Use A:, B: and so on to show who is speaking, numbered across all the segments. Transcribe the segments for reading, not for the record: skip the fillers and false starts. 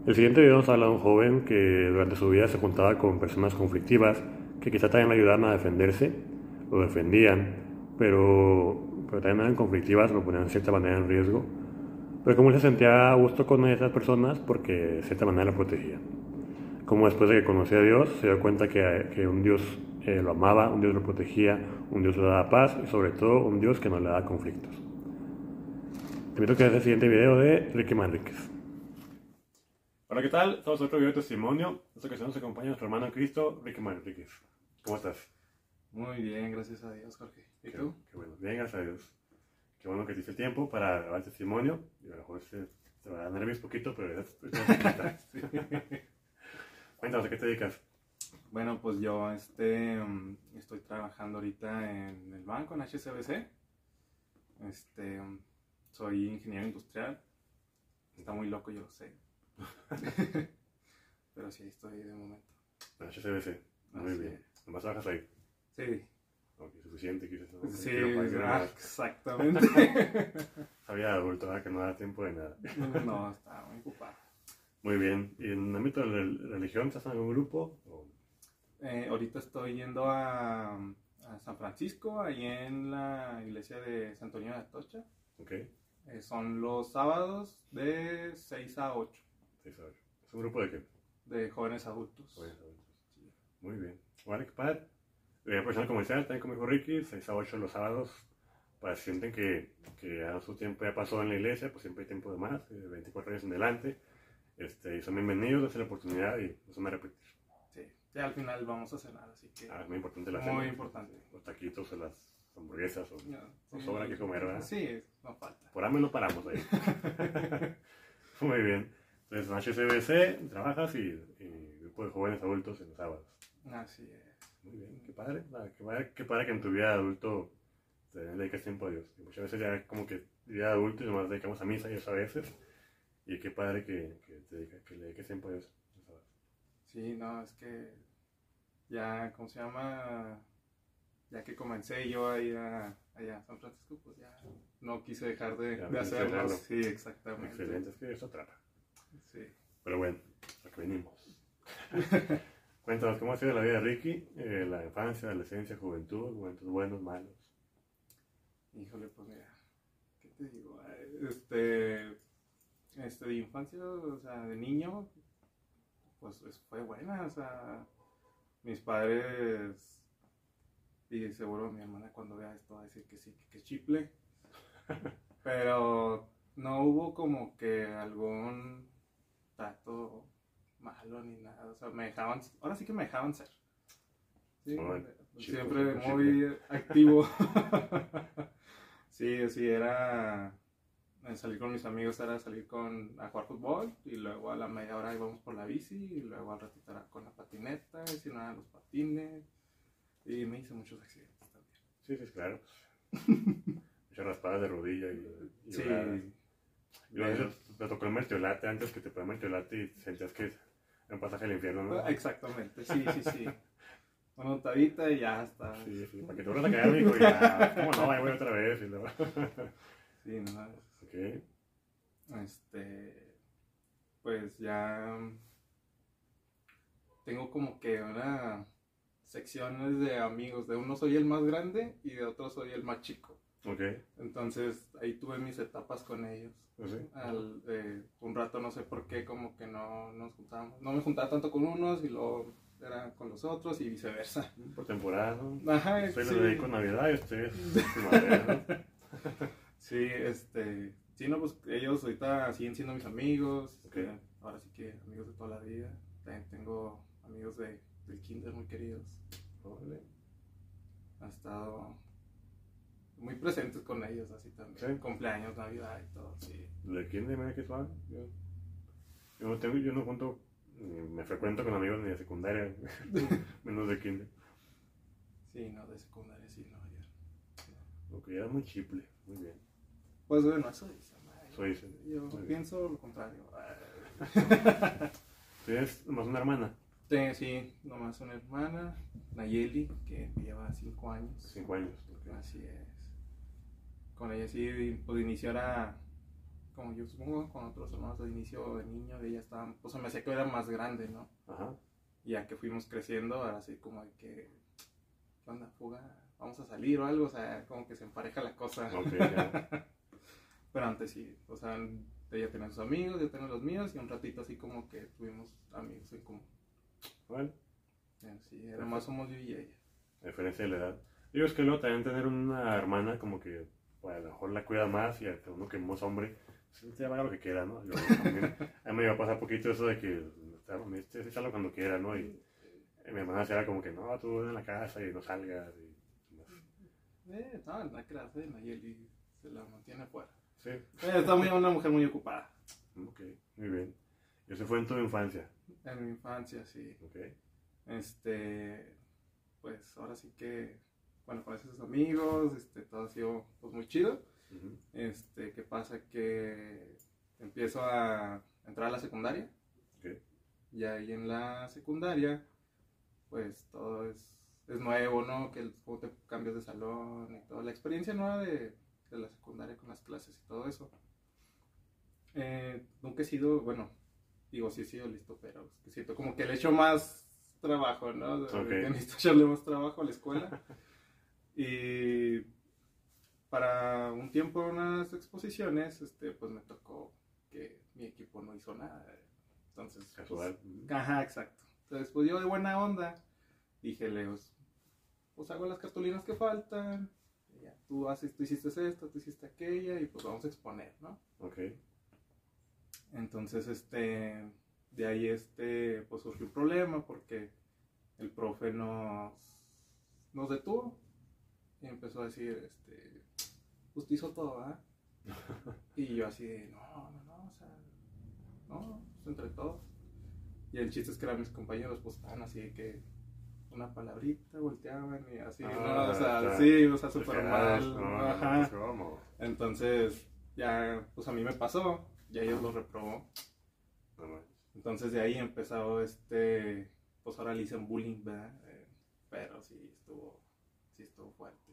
A: El siguiente video nos habla de un joven que durante su vida se juntaba con personas conflictivas que quizá también le ayudaban a defenderse, lo defendían, pero también eran conflictivas, lo ponían de cierta manera en riesgo. Pero como él se sentía a gusto con esas personas porque de cierta manera lo protegían. Como después de que conoció a Dios se dio cuenta que un Dios lo amaba, un Dios lo protegía, un Dios le daba paz y sobre todo un Dios que no le daba conflictos. Te invito a que veas el siguiente video de Ricky Manríquez. Hola, ¿qué tal? Estamos en otro video de testimonio. En esta ocasión nos acompaña nuestro hermano en Cristo, Ricky Manríquez. ¿Cómo estás?
B: Muy bien, gracias a Dios, Jorge. ¿Y tú?
A: Qué bueno, bien, gracias a Dios. Qué bueno que te hice el tiempo para grabar el testimonio. Y a lo mejor te va a dar nervios poquito, pero ya sí. Cuéntanos, ¿a qué te dedicas?
B: Bueno, pues yo estoy trabajando ahorita en el banco, en HSBC. Soy ingeniero industrial. Está muy loco, yo lo sé. Pero sí, estoy de momento.
A: En HSBC, muy
B: Así
A: bien.
B: es.
A: ¿Nomás trabajas ahí?
B: Sí,
A: Ok, suficiente, quizás. ¿No?
B: sí,
A: Quiero
B: exactamente.
A: Sabía de adulto, ¿verdad? Que no da tiempo de nada.
B: No, está muy ocupado.
A: Muy bien. ¿Y en el ámbito de la religión estás en algún grupo?
B: Ahorita estoy yendo a San Francisco, ahí en la iglesia de Santo Antonio de Atocha.
A: Ok,
B: Son los sábados de 6 a 8,
A: sí, sabes. ¿Es un grupo de qué?
B: de jóvenes adultos.
A: Jóvenes adultos. Muy bien. Vale, qué padre. Personal comercial, también como dijo Ricky, 6 a 8 los sábados. Para si sienten que a su tiempo ya pasó en la iglesia, pues siempre hay tiempo de más, 24 años en adelante. Y son bienvenidos, es la oportunidad y no se me repetir.
B: Sí, ya al final vamos a cenar, así que
A: Es muy importante la
B: muy
A: cena.
B: importante.
A: Los taquitos o las hamburguesas o
B: Sí,
A: sobra que comer, ¿verdad?
B: Sí, no falta.
A: Por hambre no paramos ahí. Muy bien. Entonces en HCBC trabajas y grupo de jóvenes adultos en los sábados.
B: Así es.
A: Muy bien, qué padre. Qué padre que en tu vida de adulto te dedicas tiempo a Dios. Y muchas veces ya como que vida de adulto y nomás dedicamos a misa y eso a veces. Y qué padre que le dediques tiempo a Dios.
B: Sí, no, es que ya, ¿cómo se llama? Ya que comencé yo a ir allá a San Francisco, pues ya no quise dejar de hacerlo. Sí, exactamente.
A: Excelente, es que eso trata.
B: Sí.
A: Pero bueno, a que venimos. Cuéntanos, ¿cómo ha sido la vida de Ricky? La infancia, adolescencia, juventud, momentos buenos, malos.
B: Híjole, pues mira, ¿qué te digo? De infancia, o sea, de niño, pues fue buena, o sea, mis padres, y seguro mi hermana cuando vea esto va a decir que sí, que chiple, pero no hubo como que algún trato malo ni nada, o sea, ahora sí que me dejaban ser. Sí, siempre muy activo. Sí, era salir con mis amigos, era salir a jugar fútbol y luego a la media hora íbamos por la bici y luego al ratito era con la patineta, y si no eran los patines, y me hice muchos accidentes también.
A: Sí, claro. Muchas raspadas de rodilla y
B: sí.
A: Yo me tocó el mertiolate antes que te ponía el mertiolate y sentías que era un pasaje al infierno, ¿no?
B: Exactamente, sí. Una notadita y ya está.
A: Sí, para que te vuelvas a caer, amigo, y ya, ¿cómo no? Ahí voy otra vez. Y luego...
B: Sí, no.
A: Ok.
B: Pues ya tengo como que una secciones de amigos, de uno soy el más grande y de otro soy el más chico.
A: Ok.
B: Entonces ahí tuve mis etapas con ellos.
A: ¿Sí?
B: Un rato no sé por qué como que no nos juntábamos, no me juntaba tanto con unos y luego era con los otros y viceversa.
A: Por temporada, ¿no?
B: Ajá,
A: Estoy
B: sí.
A: lo dedico a Navidad y ustedes primavera, ¿no?
B: Sí, no, pues ellos ahorita siguen siendo mis amigos.
A: Okay.
B: Ahora sí que amigos de toda la vida. También tengo amigos del kinder muy queridos.
A: Vale.
B: Han estado muy presentes con ellos, así también.
A: ¿Sí?
B: Cumpleaños, Navidad y todo, sí.
A: ¿De kinder, mira qué suave? Yo no junto, me frecuento con amigos ni de secundaria, menos de kinder.
B: Sí, no, de secundaria sí, no, ya.
A: Lo que ya era muy chiple, muy bien.
B: Pues bueno, eso
A: dice.
B: Yo pienso lo contrario.
A: ¿Tienes nomás una hermana?
B: Sí, nomás una hermana, Nayeli, que lleva 5 años.
A: 5 años. Okay.
B: Así es. Con ella sí, pues inició como yo supongo, con otros hermanos de inicio de niño, de ella estaban, pues se me hacía que era más grande, ¿no?
A: Ajá.
B: Y ya que fuimos creciendo, ahora así como de que, ¿qué onda, fuga? Vamos a salir o algo, o sea, como que se empareja la cosa.
A: Ok, ya.
B: Pero antes sí, o sea, ella tenía sus amigos, yo tenía los míos, y un ratito así como que tuvimos amigos en común.
A: Bueno,
B: Sí, era más somos yo y ella.
A: a diferencia de la edad. Digo, es que luego también tener una hermana como que, pues, a lo mejor la cuida más y a uno que no es hombre, pues, te haga lo que quiera, ¿no? Yo también, a mí me va a pasar poquito eso de que me échalo cuando quiera, ¿no? Y mi hermana era como que, no, tú en la casa y no salgas.
B: No, no creas, Nayeli se la mantiene afuera.
A: Sí.
B: Está una mujer muy ocupada.
A: Ok, muy bien. ¿Y eso fue en tu infancia?
B: En mi infancia, sí.
A: Ok.
B: Pues ahora sí que, bueno, con esos amigos, todo ha sido pues muy chido.
A: Uh-huh.
B: ¿Qué pasa? Que empiezo a entrar a la secundaria.
A: Okay.
B: Y ahí en la secundaria, pues todo es nuevo, ¿no? Que cómo te cambias de salón y todo. La experiencia nueva de la secundaria con las clases y todo eso. Nunca he sido, bueno, digo, sí he sido listo, pero es que siento como que le echo más trabajo, ¿no?
A: Okay.
B: Que necesito echarle más trabajo a la escuela. Y para un tiempo en unas exposiciones, pues me tocó que mi equipo no hizo nada. Entonces,
A: casual.
B: Pues, ajá, exacto. Entonces, pues yo de buena onda dije, pues hago las cartulinas que faltan. Ya, tú hiciste esto, tú hiciste aquella, y pues vamos a exponer, ¿no?
A: Ok.
B: Entonces, de ahí, pues surgió un problema porque el profe nos detuvo y empezó a decir, usted hizo todo, ¿ah? Y yo así de, no, o sea, no, pues entre todos. Y el chiste es que eran mis compañeros, pues estaban así de que una palabrita volteaban y así, ¿no? O sea, sí, o sea, súper mal. Ajá. Entonces, ya, pues a mí me pasó, y a ellos los reprobó. Entonces de ahí empezó pues ahora le dicen bullying, ¿verdad? Pero sí estuvo fuerte.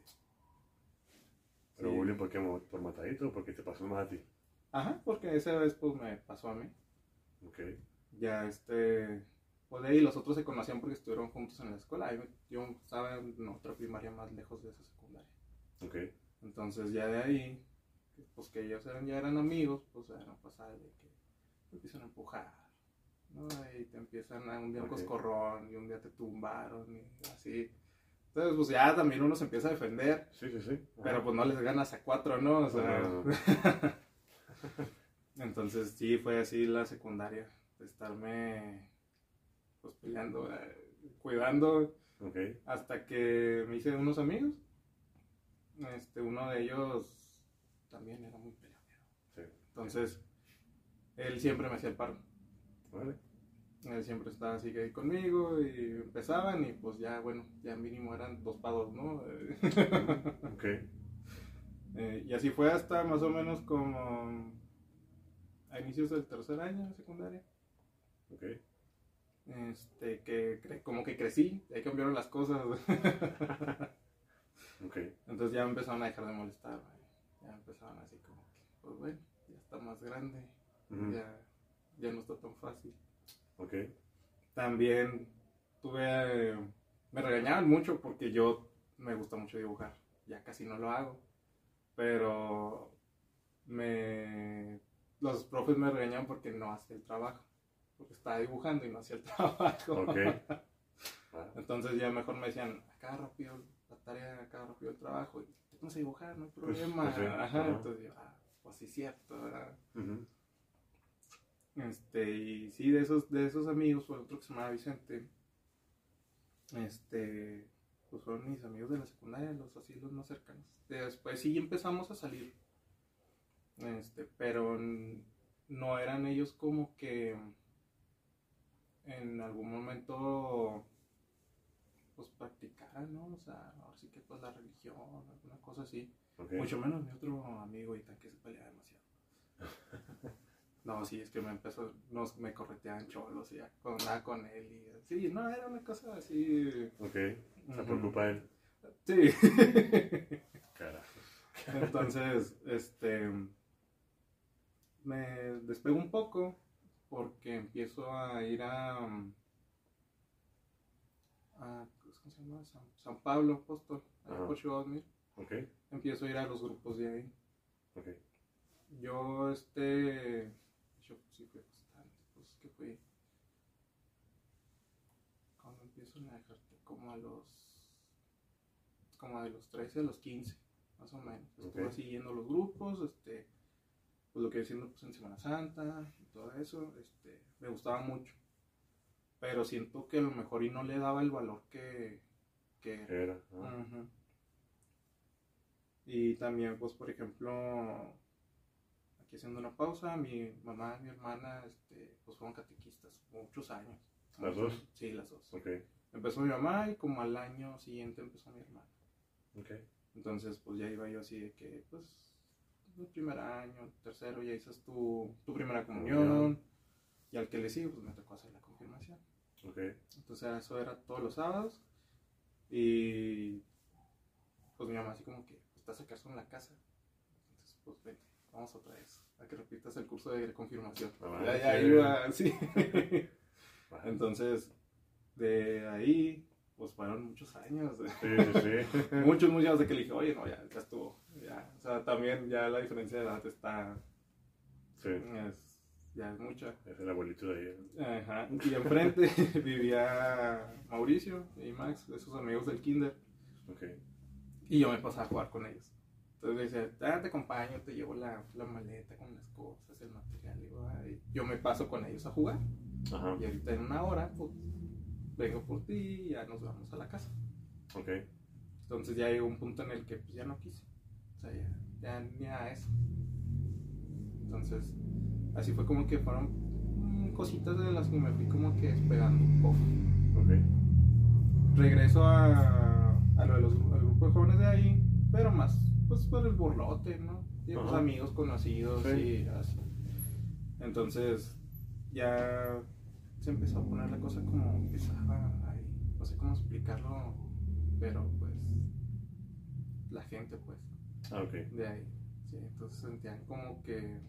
A: ¿Pero
B: sí.
A: bullying por qué? ¿Por matadito o porque te pasó más a ti?
B: Ajá, porque esa vez pues me pasó a mí.
A: Ok.
B: Ya pues de ahí los otros se conocían porque estuvieron juntos en la escuela. Yo estaba en otra primaria más lejos de esa secundaria.
A: Ok.
B: Entonces ya de ahí, pues que ellos ya eran amigos, pues ya no pasaba de que te empiezan a empujar, ¿no? Y te empiezan a un día un coscorrón y un día te tumbaron y así. Entonces pues ya también uno se empieza a defender.
A: Sí.
B: Pero pues no les ganas a 4, ¿no? O sea, no. Entonces sí, fue así la secundaria, de estarme pues peleando, cuidando, hasta que me hice unos amigos. Uno de ellos también era muy peleonero. Sí. Entonces, él siempre me hacía el paro.
A: Vale.
B: Él siempre estaba así que conmigo y empezaban y pues ya, bueno, ya mínimo eran 2 para 2, ¿no?
A: Ok.
B: Y así fue hasta más o menos como a inicios del tercer año de secundaria.
A: Ok.
B: Que como que crecí, ahí cambiaron las cosas.
A: Okay.
B: Entonces ya empezaron a dejar de molestar, ya empezaron así como que, pues bueno, ya está más grande, ya no está tan fácil.
A: Ok.
B: También me regañaban mucho porque yo me gusta mucho dibujar, ya casi no lo hago, pero los profes me regañaban porque no hacía el trabajo, porque estaba dibujando y no hacía el trabajo. Okay. Entonces ya mejor me decían, acá rápido la tarea, acá rápido el trabajo, y te pones a dibujar, no hay problema. Pues, ajá, entonces yo, pues sí es cierto, ¿verdad? Y sí, de esos amigos, fue otro que se llamaba Vicente, pues fueron mis amigos de la secundaria, los más cercanos. Después sí empezamos a salir, pero no eran ellos como que en algún momento pues practicaran, ¿no? O sea, ahora sí que pues la religión, alguna cosa así. Okay. Mucho menos mi otro amigo y que se peleaba demasiado. No, sí, es que me correteaban cholos y ya, cuando andaba con él y sí, no, era una cosa así.
A: Ok, se preocupa él.
B: Sí.
A: Carajo.
B: Entonces, me despego un poco porque empiezo a ir ¿cómo se llama? San Pablo Apóstol, allá por Chihuahua.
A: Okay.
B: Empiezo a ir a los grupos de ahí.
A: Okay.
B: Yo, sí fui bastante, pues que fui, cuando empiezo a dejarte, como de los 13 a los 15, más o menos. Estuve así yendo a los grupos, pues lo que diciendo pues en Semana Santa y todo eso, me gustaba mucho. Pero siento que a lo mejor y no le daba el valor que
A: era.
B: Uh-huh. Y también, pues, por ejemplo, aquí haciendo una pausa, mi mamá y mi hermana, pues fueron catequistas muchos años.
A: ¿Las dos?
B: Sí, las dos.
A: Okay.
B: Empezó mi mamá y como al año siguiente empezó mi hermana.
A: Okay.
B: Entonces, pues ya iba yo así de que, pues, el primer año, tercero, ya hiciste tu primera comunión. Y al que le sigue, pues me tocó hacer la confirmación.
A: Okay.
B: Entonces eso era todos los sábados. Y pues mi mamá así como que, ¿estás acaso en la casa? Entonces pues vente, vamos otra vez a que repitas el curso de confirmación. Ya iba, sí. Entonces, de ahí, pues fueron muchos años.
A: Sí.
B: muchos de que le dije, oye, no, ya estuvo. Ya. O sea, también ya la diferencia de edad está...
A: Sí.
B: Ya es mucha.
A: Es el abuelito de ahí.
B: Ajá. Y enfrente vivía Mauricio y Max, esos amigos del kinder.
A: Okay.
B: Y yo me pasaba a jugar con ellos. Entonces le decía, te acompaño, te llevo la maleta con las cosas, el material. Y yo me paso con ellos a jugar.
A: Ajá.
B: Y ahorita en una hora, pues, vengo por ti y ya nos vamos a la casa.
A: Okay.
B: Entonces ya llegó un punto en el que pues, ya no quise. O sea, ya ni a eso. Entonces, así fue como que fueron cositas de las que me fui como que despegando un poco.
A: Okay.
B: Regreso al grupo de jóvenes de ahí, pero más pues por el burlote, ¿no? Y pues, amigos conocidos y así. Entonces ya se empezó a poner la cosa como pesada ahí. No sé cómo explicarlo, pero pues la gente pues
A: Okay.
B: de ahí. Sí, entonces sentían como que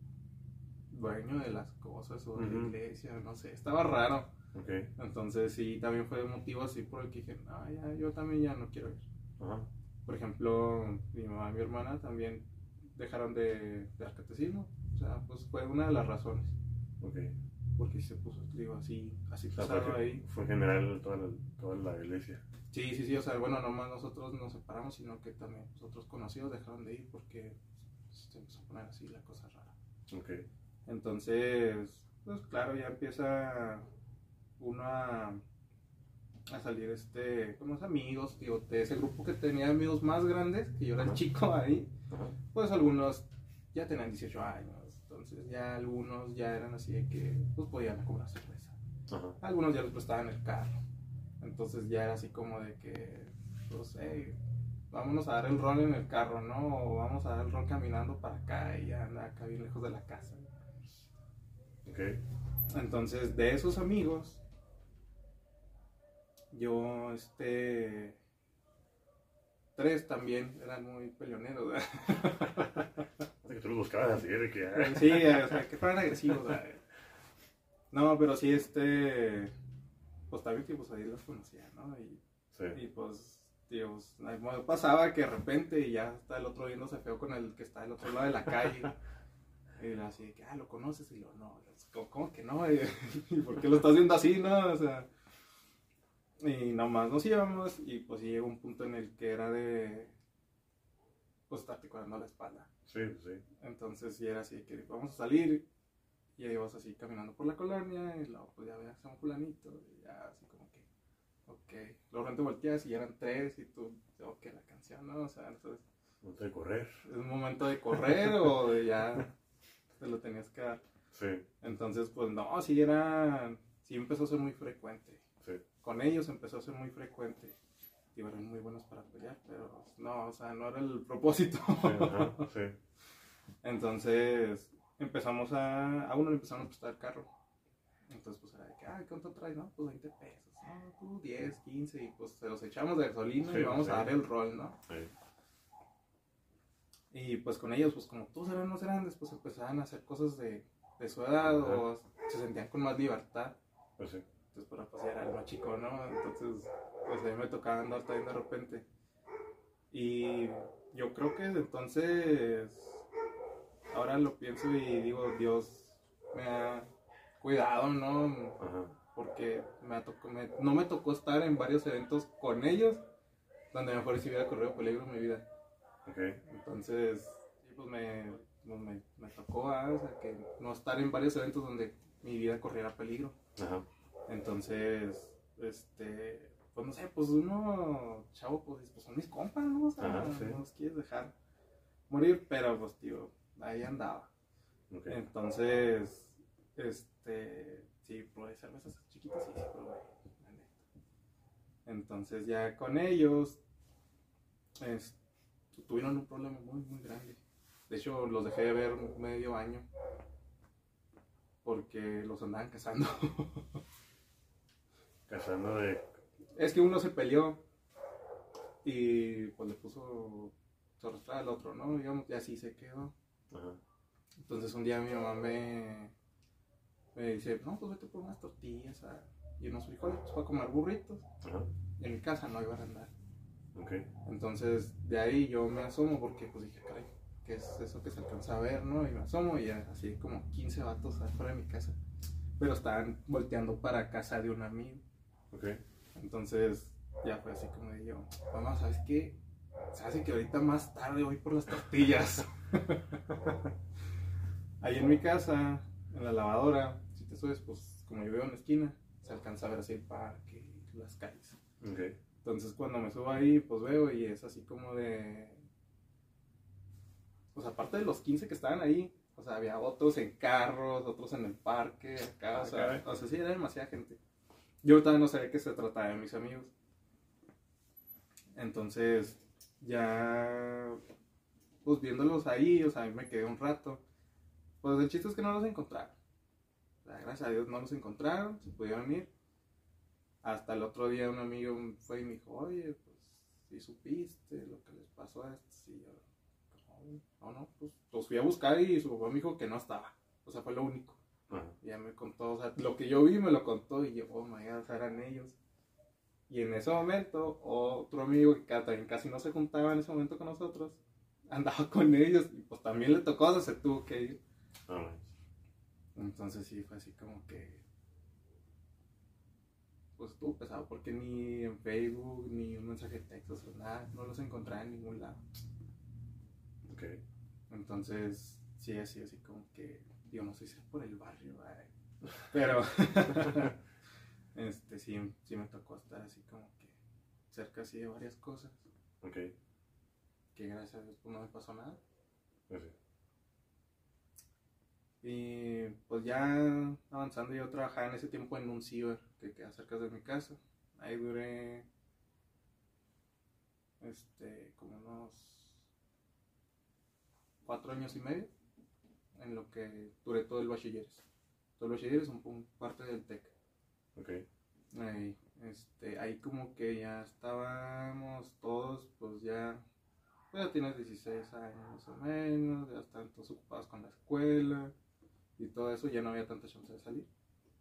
B: dueño de las cosas o de la iglesia, no sé, estaba raro.
A: Okay.
B: Entonces sí, también fue motivo así por el que dije, no, ya, yo también ya no quiero ir.
A: Ajá.
B: Por ejemplo, mi mamá y mi hermana también dejaron de dar catecismo. O sea, pues fue una de las razones.
A: Okay.
B: Porque se puso, digo, así
A: O sea,
B: pesado ahí.
A: fue en general toda la iglesia.
B: Sí, o sea, bueno, no más nosotros nos separamos, sino que también los otros conocidos dejaron de ir porque se empezó a poner así la cosa rara.
A: Okay.
B: Entonces, pues claro, ya empieza uno a salir con los amigos, digo, de ese grupo que tenía amigos más grandes, que yo era el chico ahí, pues algunos ya tenían 18 años, entonces ya algunos ya eran así de que pues podían comprar cerveza. Algunos ya les prestaban el carro, entonces ya era así como de que, pues, hey, vámonos a dar el rol en el carro, ¿no? O vamos a dar el rol caminando para acá y ya anda acá bien lejos de la casa.
A: Okay.
B: Entonces, de esos amigos, yo, 3 también eran muy peleoneros, ¿verdad?
A: Que tú los buscabas así, de que...
B: Sí, o sea, que fueran agresivos, ¿verdad? No, pero sí, pues también, pues ahí los conocía, ¿no? Y pues, Dios, pasaba que de repente y ya está el otro viéndose feo con el que está del otro lado de la calle. Y así de que, lo conoces, y no, ¿cómo que no? ¿Y por qué lo estás viendo así, no? O sea, y nomás nos íbamos y pues sí llegó un punto en el que era de, pues estarte cuidando la espalda.
A: Sí.
B: Entonces sí era así que vamos a salir y ahí vas así caminando por la colonia y luego pues ya veas a un fulanito y ya así como que, ok. Luego te volteas y ya eran 3 y tú, ok, la canción, ¿no? O sea, entonces...
A: Momento de correr.
B: ¿Es un momento de correr o de ya te lo tenías que dar?
A: Sí.
B: Entonces, pues no, sí empezó a ser muy frecuente.
A: Sí.
B: Con ellos empezó a ser muy frecuente. Y eran muy buenos para pelear, pero no, o sea, no era el propósito.
A: Sí.
B: Entonces, a uno le empezaron a prestar carro. Entonces, pues era de que, ¿cuánto traes? No, pues 20 pesos. No, tú 10, 15, y pues se los echamos de gasolina y vamos a dar el rol, ¿no?
A: Sí.
B: Y pues con ellos, pues como todos eran más grandes, pues empezaban a hacer cosas de su edad o se sentían con más libertad.
A: Pues sí.
B: Entonces, pues era el más chico, ¿no? Entonces, pues a mí me tocaba andar también de repente. Y yo creo que desde entonces, ahora lo pienso y digo, Dios me ha cuidado, ¿no?
A: Ajá.
B: Porque no me tocó estar en varios eventos con ellos, donde mejor si hubiera corrido peligro en mi vida.
A: Okay.
B: Entonces, sí, pues me tocó, o sea, que no estar en varios eventos donde mi vida corriera peligro.
A: Ajá.
B: Entonces, pues no sé, pues uno, chavo, pues son mis compas, ¿no? O sea,
A: Ajá, sí.
B: no los quieres dejar morir, pero pues, tío, ahí andaba.
A: Okay.
B: Entonces, sí, probé cervezas chiquitas, sí, probé, la neta. Entonces ya con ellos, tuvieron un problema muy, muy grande. De hecho, los dejé de ver medio año porque los andaban cazando.
A: Cazando de...
B: Es que uno se peleó y pues le puso su arrastrada al otro, ¿no? Digamos, y así se quedó.
A: Ajá.
B: Entonces un día mi mamá me dice, no, pues vete por unas tortillas y unos frijoles para comer burritos.
A: Ajá.
B: Y en mi casa no iba a andar.
A: Okay.
B: Entonces de ahí yo me asomo porque pues dije, caray, ¿qué es eso que se alcanza a ver, no? Y me asomo y así como 15 vatos afuera de mi casa. Pero estaban volteando para casa de un amigo.
A: Okay.
B: Entonces ya fue así como de yo, mamá, ¿sabes qué? Se hace que ahorita más tarde voy por las tortillas. Ahí en mi casa, en la lavadora, si te subes, pues como yo vivo en la esquina, se alcanza a ver así el parque, las calles.
A: Okay.
B: Entonces cuando me subo ahí, pues veo y es así como de... Pues aparte de los 15 que estaban ahí, o sea, había otros en carros, otros en el parque, acá, o sea sí, era demasiada gente. Yo todavía no sabía que se trataba de mis amigos. Entonces, ya, pues viéndolos ahí, o sea, me quedé un rato. Pues el chiste es que no los encontraron. O sea, gracias a Dios no los encontraron, se pudieron ir. Hasta el otro día un amigo fue y me dijo, oye, pues, si supiste lo que les pasó a estos. Y yo, no, pues los fui a buscar y su papá me dijo que no estaba. O sea, fue lo único.
A: Ajá.
B: Y ya me contó, o sea, lo que yo vi me lo contó y yo, oh my god, o sea, eran ellos. Y en ese momento, otro amigo que también casi no se juntaba en ese momento con nosotros, andaba con ellos y pues también le tocó, o sea, se tuvo que ir.
A: Alright.
B: Entonces sí, fue así como que, pues estuvo pesado porque ni en Facebook, ni un mensaje de texto, o sea, nada, no los encontraba en ningún lado.
A: Okay.
B: Entonces, sí, así como que, digo, no sé si es por el barrio, pero sí me tocó estar así como que cerca así de varias cosas.
A: Okay.
B: Que gracias a Dios pues no me pasó nada.
A: Pues sí.
B: Y pues ya avanzando, yo trabajaba en ese tiempo en un ciber que queda cerca de mi casa. Ahí duré como unos 4 años y medio en lo que duré todo el bachilleres. Todo el bachilleres es parte del TEC.
A: Okay.
B: Ahí como que ya estábamos todos, pues ya tienes 16 años más o menos, ya están todos ocupados con la escuela y todo eso, ya no había tanta chance de salir.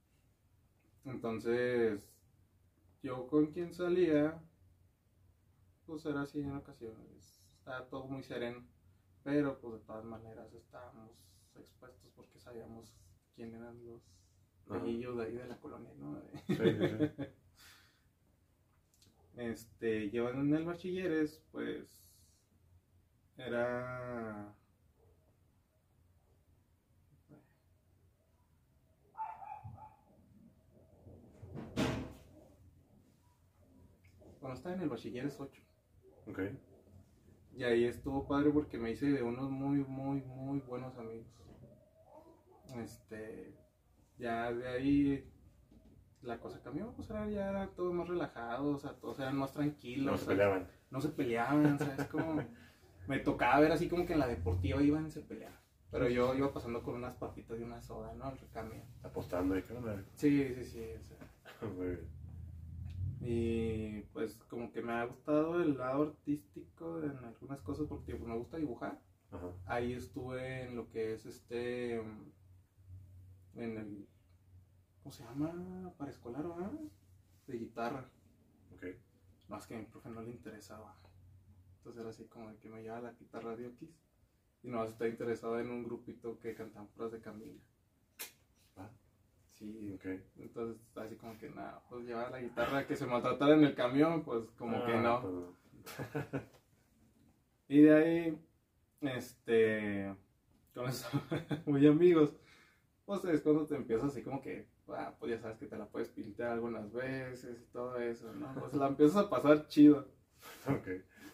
B: Entonces, yo con quien salía, pues era así en ocasiones, estaba todo muy sereno, pero pues de todas maneras estábamos expuestos porque sabíamos quién eran los pelillos de ahí de la colonia, ¿no?
A: Sí.
B: Yo en el bachilleres, pues, era... Cuando estaba en el bachilleres 8.
A: Okay.
B: Y ahí estuvo padre porque me hice de unos muy, muy, muy buenos amigos. Ya de ahí la cosa cambió, o sea, ya era todo más relajado, o sea, todos eran más tranquilos.
A: No se peleaban.
B: No se peleaban, o sea, es como... Me tocaba ver así como que en la deportiva iban y se peleaban. Pero yo iba pasando con unas papitas y una soda, ¿no? Al recambio.
A: Apostando y qué onda.
B: Sí, o sea.
A: Muy bien.
B: Y pues como que me ha gustado el lado artístico en algunas cosas porque pues, me gusta dibujar.
A: Ajá.
B: Ahí estuve en lo que es en el, ¿cómo se llama? Para escolar, ¿verdad? De guitarra.
A: Ok.
B: No, es que a mi profe no le interesaba. Entonces era así como de que me llevaba la guitarra de Oquis. Y no, estaba interesado en un grupito que cantaban puras de Camila.
A: Ah,
B: Sí,
A: ok.
B: entonces así como que nada, pues llevaba la guitarra que se maltratara en el camión, pues como que no.
A: Pues no.
B: Y de ahí, con eso, muy amigos, pues es cuando te empiezas así como que, pues ya sabes que te la puedes pintar algunas veces y todo eso, ¿no? Pues la empiezas a pasar chido.
A: Ok.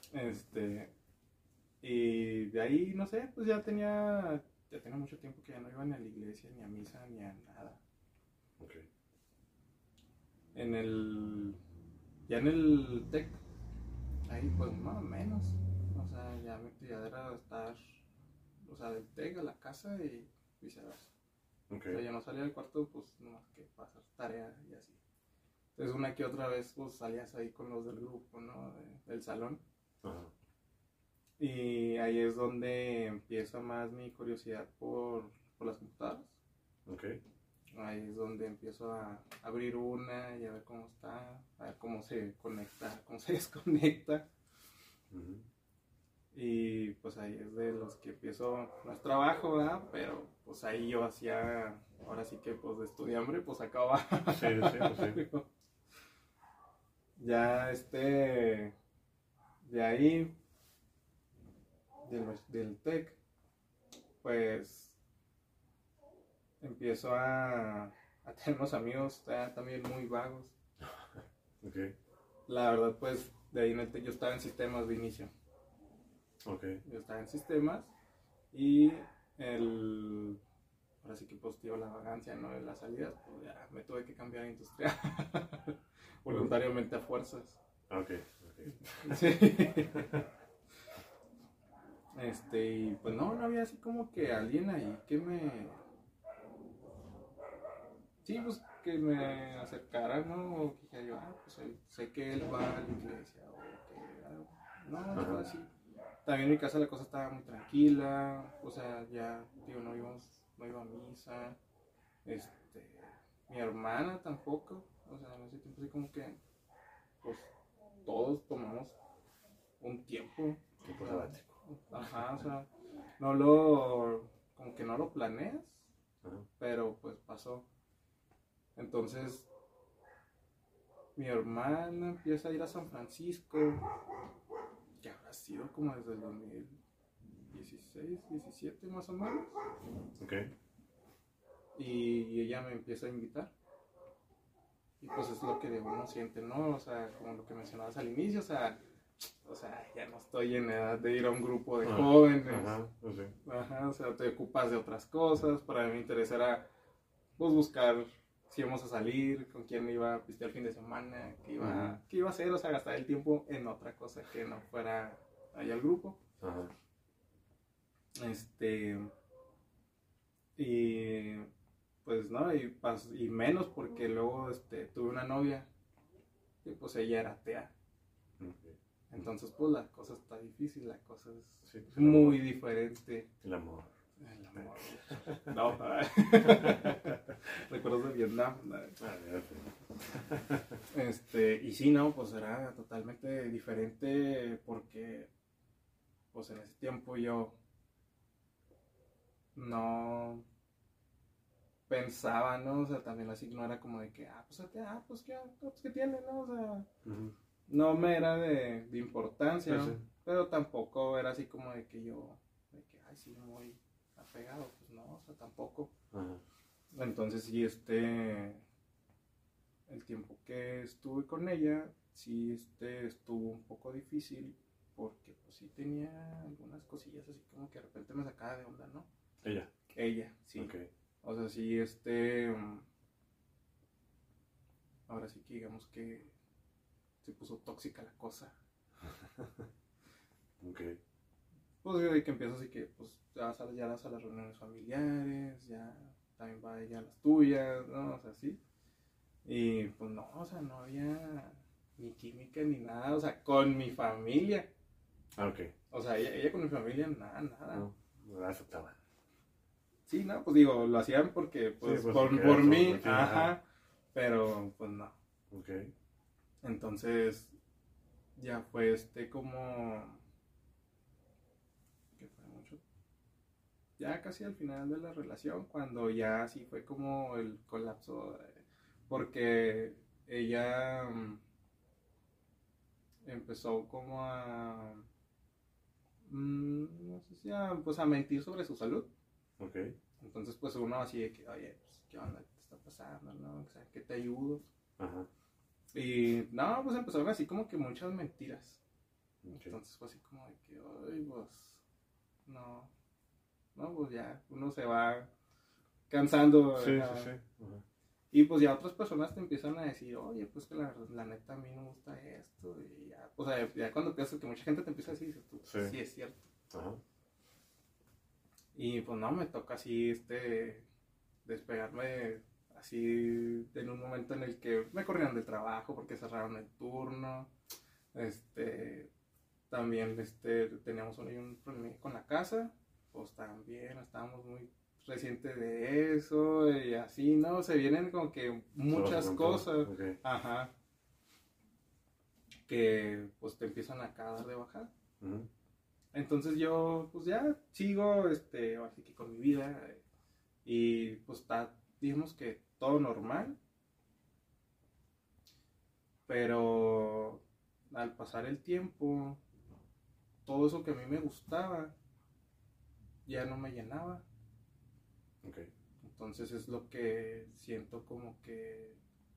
B: Y de ahí, no sé, pues ya tenía mucho tiempo que ya no iba ni a la iglesia, ni a misa, ni a nada.
A: Ok.
B: Ya en el TEC, ahí pues más o menos, o sea, ya mi actividad era estar, o sea, del TEC a la casa y viceversa.
A: Ok.
B: O sea, yo no salía del cuarto, pues nomás que para hacer tarea y así. Entonces una que otra vez, pues salías ahí con los del grupo, ¿no? Del salón.
A: Ajá.
B: Y ahí es donde empieza más mi curiosidad por las computadoras.
A: Ok.
B: Ahí es donde empiezo a abrir una y a ver cómo está, a ver cómo se conecta, cómo se desconecta.
A: Ujú.
B: Y pues ahí es de los que empiezo, no es trabajo, ¿verdad? Pero pues ahí yo hacía, ahora sí que pues de estudiambre, pues acababa.
A: Sí, sí, pues sí.
B: Ya de ahí, del TEC, pues empiezo a tener unos amigos también muy vagos.
A: Ok.
B: La verdad, pues de ahí en el TEC yo estaba en sistemas de inicio.
A: Ok.
B: Yo estaba en sistemas y ahora sí que pues tío, la vagancia, ¿no? De las salidas, pues ya me tuve que cambiar a industrial. Voluntariamente a fuerzas.
A: Ok. Ok.
B: Sí. Y pues no había así como que alguien ahí sí, pues que me acercara, ¿no? O que dijera yo, pues sé que él va a la iglesia, o que, no, estaba así. También en mi casa la cosa estaba muy tranquila, o sea, ya, digo, no iba a misa, mi hermana tampoco, o sea, en ese tiempo así como que, pues, todos tomamos un tiempo,
A: Tiempo
B: o
A: sabático.
B: sea, ajá, o sea, como que no lo planeas,
A: Ajá.
B: pero pues pasó. Entonces, mi hermana empieza a ir a San Francisco, que habrá sido como desde el 2016, 17 más o menos.
A: Ok.
B: Y ella me empieza a invitar. Y pues es lo que uno siente, ¿no? O sea, como lo que mencionabas al inicio, o sea, ya no estoy en edad de ir a un grupo de jóvenes.
A: Ajá, pues sí.
B: Ajá, o sea, te ocupas de otras cosas. Para mí me interesará, pues, buscar si íbamos a salir, con quién iba a pistear el fin de semana, qué iba a hacer, o sea, gastar el tiempo en otra cosa que no fuera allá al grupo.
A: Ajá.
B: Y pues no, y menos porque luego tuve una novia y pues ella era atea.
A: Ok.
B: Entonces pues la cosa está difícil, la cosa es
A: Sí, pues,
B: muy diferente.
A: El amor.
B: El amor. No, recuerdos de Vietnam. ¿No? Y sí, no, pues era totalmente diferente porque pues en ese tiempo yo no pensaba, ¿no? O sea, también así no era como de que, pues qué tiene, ¿no? O sea, no me era de importancia,
A: Sí,
B: ¿no?
A: sí.
B: Pero tampoco era así como de que ay, sí, muy apegado, pues no, o sea, tampoco.
A: Ajá.
B: Entonces, sí, el tiempo que estuve con ella, sí, estuvo un poco difícil porque, pues, sí tenía algunas cosillas así como que de repente me sacaba de onda, ¿no? Ella, sí.
A: Ok.
B: O sea, sí, ahora sí que digamos que se puso tóxica la cosa.
A: Ok.
B: Pues de que empiezas así que, pues, ya vas a las reuniones familiares, ya también va ella a las tuyas, ¿no? O sea, sí. Y pues no, o sea, no había ni química ni nada, o sea, con mi familia.
A: Ah, ok.
B: O sea, ella con mi familia, nada, nada.
A: No la aceptaba.
B: Sí, no, pues digo, lo hacían porque, pues,
A: Sí, pues,
B: por mí,
A: por ti,
B: ajá, pero, pues, no.
A: Ok.
B: Entonces, ya fue como, que fue mucho, ya casi al final de la relación, cuando ya sí fue como el colapso, porque ella empezó como a, no sé si pues a mentir sobre su salud.
A: Ok.
B: Entonces, pues uno así de que, oye, pues, ¿qué onda? ¿Qué te está pasando? ¿No? O sea, ¿qué te ayudo?
A: Ajá.
B: Y no, pues empezaron así como que muchas mentiras.
A: Okay.
B: Entonces fue así como de que, ay, pues, no, no, pues ya, uno se va cansando.
A: Sí, sí, sí. Ajá.
B: Y pues ya otras personas te empiezan a decir, oye, pues que la neta a mí no me gusta esto. Y ya, o sea, ya cuando piensas que mucha gente te empieza a decir, dices tú,
A: Sí.
B: sí es cierto.
A: Ajá.
B: Y pues no, me toca así, despegarme así en un momento en el que me corrieron del trabajo porque cerraron el turno. También teníamos un problema con la casa, pues también estábamos muy recientes de eso y así, ¿no? Se vienen como que muchas cosas,
A: okay.
B: Ajá, que pues te empiezan a dar de bajar.
A: Uh-huh.
B: Entonces yo pues ya sigo, así que con mi vida y pues está, digamos que todo normal, pero al pasar el tiempo, todo eso que a mí me gustaba ya no me llenaba.
A: Okay.
B: Entonces es lo que siento como que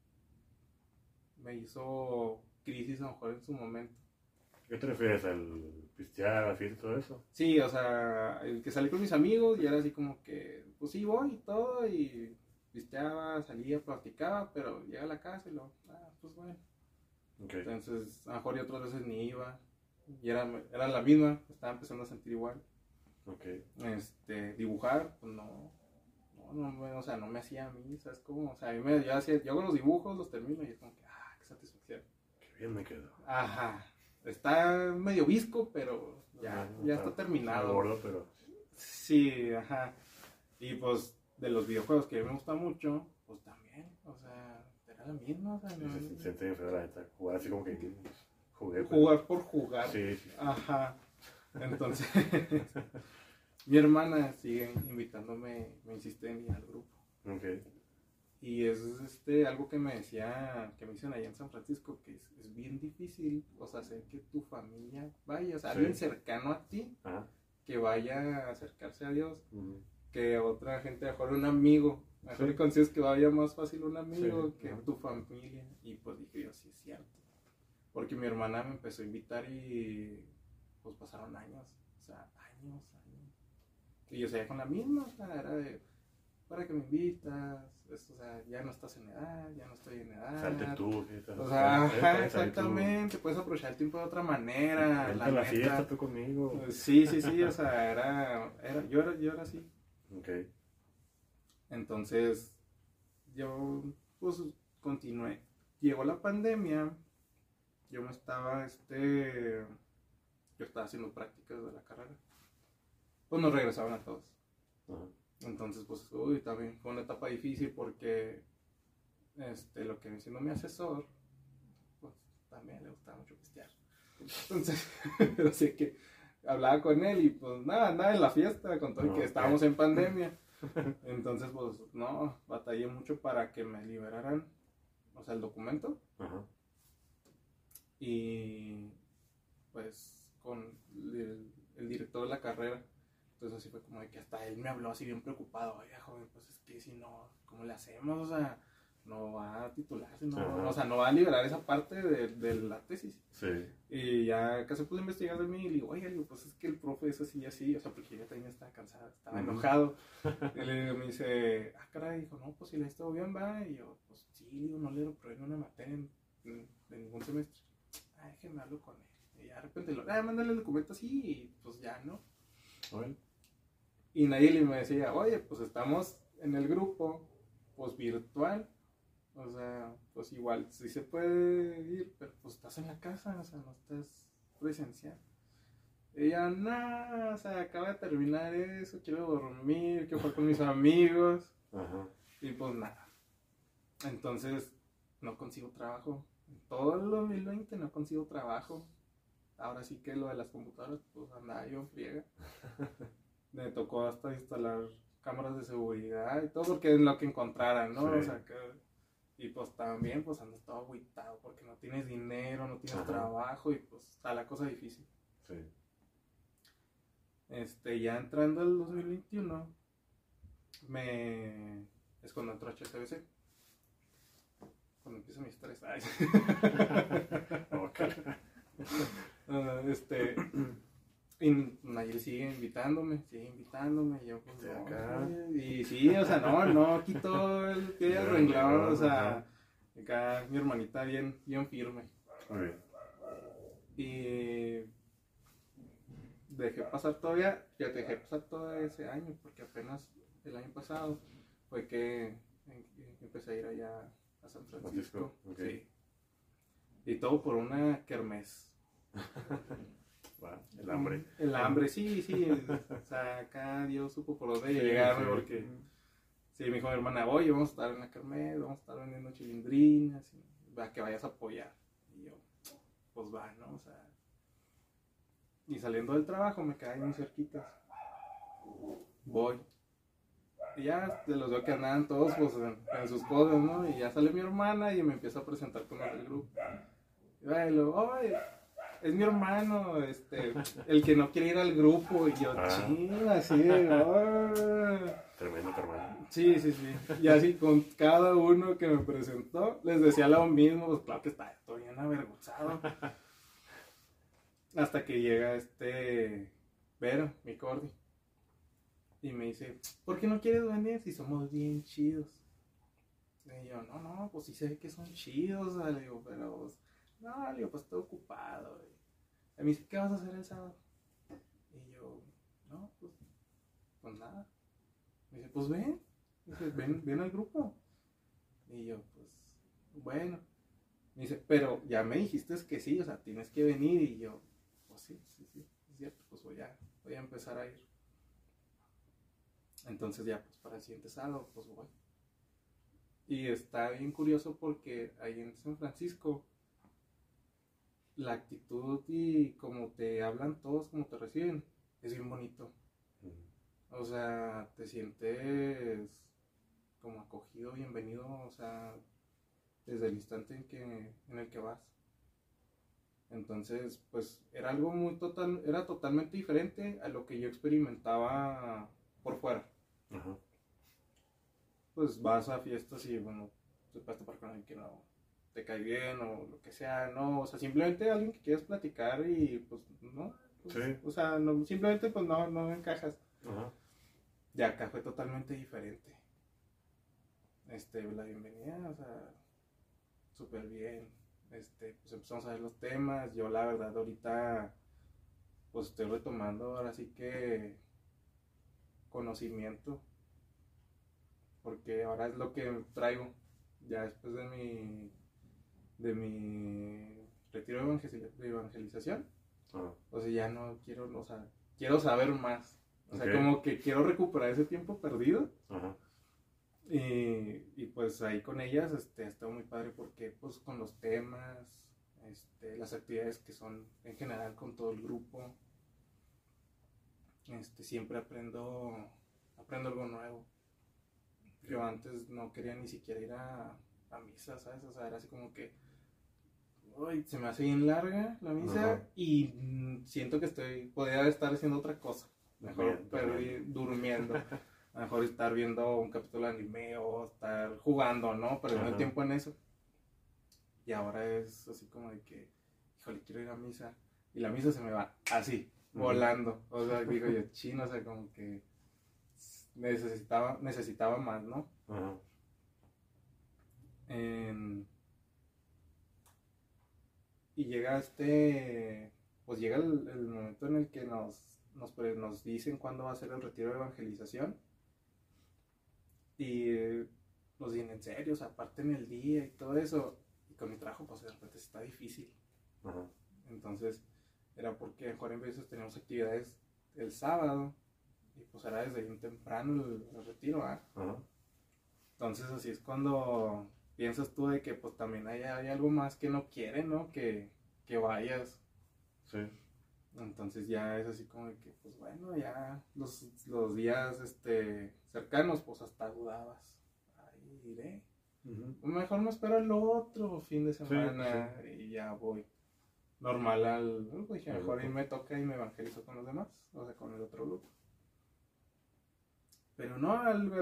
B: me hizo crisis a lo mejor en su momento.
A: ¿Qué te refieres? ¿Al pistear, al fiesta y todo eso?
B: Sí, o sea, el que salí con mis amigos y era así como que, pues sí, voy y todo, y pisteaba, salía, platicaba, pero llega a la casa y lo, pues bueno.
A: Okay.
B: Entonces, a lo mejor y otras veces ni iba, y era la misma, estaba empezando a sentir igual.
A: Okay.
B: Dibujar, pues no, o sea, no me hacía a mí, ¿sabes cómo? O sea, yo hago los dibujos, los termino y es como que, qué satisfacción.
A: Qué bien me quedó.
B: Ajá, está medio visco, pero ya está terminado.
A: Está gordo, pero...
B: Sí, ajá. Y pues, de los videojuegos que a mí me gusta mucho, pues también, o sea, era la misma, o sea,
A: sí,
B: no...
A: se siente bien feo la neta. Jugar así como que jugué.
B: Jugar por jugar.
A: Sí.
B: Ajá. Entonces, mi hermana sigue invitándome, me insiste en ir al grupo.
A: Okay.
B: Y es algo que me dicen allá en San Francisco, que es bien difícil, o sea, hacer que tu familia vaya, o sea, alguien cercano a ti,
A: Ajá.
B: que vaya a acercarse a Dios,
A: Uh-huh.
B: que otra gente, mejor un amigo, mejor consideras que vaya más fácil un amigo que tu familia. Y pues dije yo, sí es cierto, porque mi hermana me empezó a invitar y pues pasaron años, o sea, años, y yo seguía con la misma, o sea, era de, ¿para qué me invitas? O sea, ya no estás en edad, ya no estoy en edad.
A: Salte tú.
B: O sea, exactamente, puedes aprovechar el tiempo de otra manera.
A: Vente a la fiesta tú conmigo.
B: Sí, o sea, yo era así.
A: Ok.
B: Entonces, yo, pues, continué. Llegó la pandemia, yo me estaba, yo estaba haciendo prácticas de la carrera. Pues nos regresaban a todos.
A: Uh-huh.
B: Entonces, pues, también fue una etapa difícil porque lo que me siendo mi asesor, pues también le gustaba mucho pistear. Entonces, así que hablaba con él y pues nada en la fiesta, con todo que estábamos en pandemia. Entonces, pues no, batallé mucho para que me liberaran, o sea, el documento.
A: Uh-huh.
B: Y pues con el director de la carrera. Entonces así fue como de que hasta él me habló así bien preocupado, oye joven, pues es que si no, ¿cómo le hacemos? O sea, no va a titularse, o sea, no va a liberar esa parte de la tesis.
A: Sí.
B: Y ya casi pude investigar de mí y le digo, oye, pues es que el profe es así y así, o sea, porque ella también estaba cansada, estaba enojado. Y me dice, caray, dijo, no, pues si le ha estado bien, va. Y yo, pues sí, digo, no le reprobé una materia en ningún semestre. Déjeme hablo con él. Y ya de repente mándale el documento así y pues ya, ¿no?
A: Bueno.
B: Y Nayeli me decía, oye, pues estamos en el grupo, pues virtual, o sea, pues igual sí se puede ir, pero pues estás en la casa, o sea, no estás presencial. Y yo, no, o sea, acaba de terminar eso, quiero dormir, quiero jugar con mis amigos.
A: Ajá.
B: Y pues nada. Entonces, no consigo trabajo. Todo el 2020 no consigo trabajo. Ahora sí que lo de las computadoras, pues andaba yo en friega. Me tocó hasta instalar cámaras de seguridad y todo porque es lo que encontraran, ¿no?
A: Sí.
B: O sea, que... Y pues también, pues andas todo agüitado porque no tienes dinero, no tienes
A: Ajá.
B: trabajo y pues está la cosa difícil.
A: Sí.
B: Ya entrando al 2021, es cuando entró HSBC. Cuando empieza mi estrés. Ay.
A: Ok.
B: Y Nayel sigue invitándome, y yo pues
A: De
B: no,
A: acá.
B: y sí, o sea, no quito el pie del renglón, o sea, acá mi hermanita bien firme.
A: Muy bien.
B: Y dejé pasar todo ese año, porque apenas el año pasado fue que empecé a ir allá a San Francisco.
A: Okay.
B: Sí. Y todo por una kermés.
A: Bueno, el hambre.
B: El hambre, sí. O sea, acá Dios supo por dónde llegarme, porque sí, me dijo mi hermana, oye, vamos a estar en la kermés, vamos a estar vendiendo chilindrinas, va, que vayas a apoyar. Y yo, pues va, ¿no? O sea, y saliendo del trabajo me quedé muy cerquitas. Voy. Y ya los veo que andaban todos pues, en sus cosas, ¿no? Y ya sale mi hermana y me empieza a presentar con los del grupo. Y luego, oye, es mi hermano, el que no quiere ir al grupo. Y yo, ching, así de,
A: Tremendo tu hermano.
B: Sí. Y así con cada uno que me presentó, les decía lo mismo, pues claro que estoy bien avergonzado. Hasta que llega Vero, mi cordi. Y me dice, ¿por qué no quieres venir si somos bien chidos? Y yo, no, pues sí se ve que son chidos, le digo, pero, pues, no, le digo, pues estoy ocupado. Y me dice, ¿qué vas a hacer el sábado? Y yo, no, pues nada. Me dice, pues ven. Dice, ven al grupo. Y yo, pues, bueno. Me dice, pero ya me dijiste que sí, o sea, tienes que venir. Y yo, pues sí, es cierto, pues voy a empezar a ir. Entonces ya, pues para el siguiente sábado, pues voy. Y está bien curioso porque ahí en San Francisco, la actitud y como te hablan todos, como te reciben, es bien bonito. O sea, te sientes como acogido, bienvenido, o sea, desde el instante en el que vas. Entonces, pues era algo era totalmente diferente a lo que yo experimentaba por fuera.
A: Ajá.
B: Pues vas a fiestas y bueno, te puedes topar con alguien que no te cae bien o lo que sea, no, o sea, simplemente alguien que quieres platicar y pues no, pues,
A: sí.
B: O sea, no, simplemente pues no encajas.
A: Ajá.
B: De acá fue totalmente diferente. La bienvenida, o sea, súper bien. Pues empezamos a ver los temas. Yo la verdad ahorita pues estoy retomando ahora sí que conocimiento, porque ahora es lo que traigo ya después de mi retiro de evangelización. O sea, ya no quiero, o sea, quiero saber más, o sea, como que quiero recuperar ese tiempo perdido.
A: Ajá.
B: Y pues ahí con ellas ha estado muy padre porque pues con los temas, las actividades que son en general con todo el grupo, siempre aprendo algo nuevo. Yo antes no quería ni siquiera ir a misa, ¿sabes? O sea, era así como que uy, se me hace bien larga la misa y siento que podría estar haciendo otra cosa. Mejor durmiendo. A lo mejor estar viendo un capítulo de anime o estar jugando, ¿no? Perdiendo el tiempo en eso. Y ahora es así como de que, híjole, quiero ir a misa. Y la misa se me va así, volando. O sea, digo yo, chino, o sea, como que necesitaba más, ¿no?
A: Ajá.
B: Y llega pues llega el momento en el que nos dicen cuándo va a ser el retiro de evangelización. Y nos dicen, en serio, o sea, aparten el día y todo eso. Y con mi trabajo, pues de repente está difícil.
A: Ajá.
B: Entonces, era porque en Juárez veces teníamos actividades el sábado y pues era desde bien temprano el retiro, ¿ah?
A: Ajá.
B: Entonces así es cuando piensas tú de que pues también hay algo más que no quiere, ¿no? Que vayas.
A: Sí.
B: Entonces ya es así como de que pues bueno, ya los días cercanos pues hasta dudabas. Ahí iré. Mejor me espero el otro fin de semana y ya voy. Normal pues mejor ahí me toca y me evangelizo con los demás, o sea, con el otro grupo. Pero no,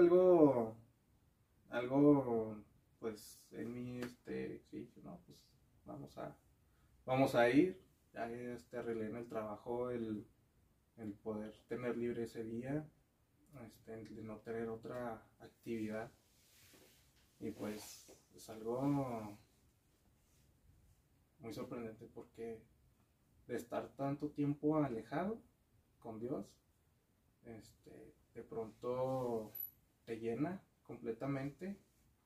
B: algo, pues en mí, sí, no, pues vamos a ir. Ya arreglé en el trabajo el poder tener libre ese día, de no tener otra actividad. Y pues es algo muy sorprendente porque de estar tanto tiempo alejado con Dios, de pronto te llena completamente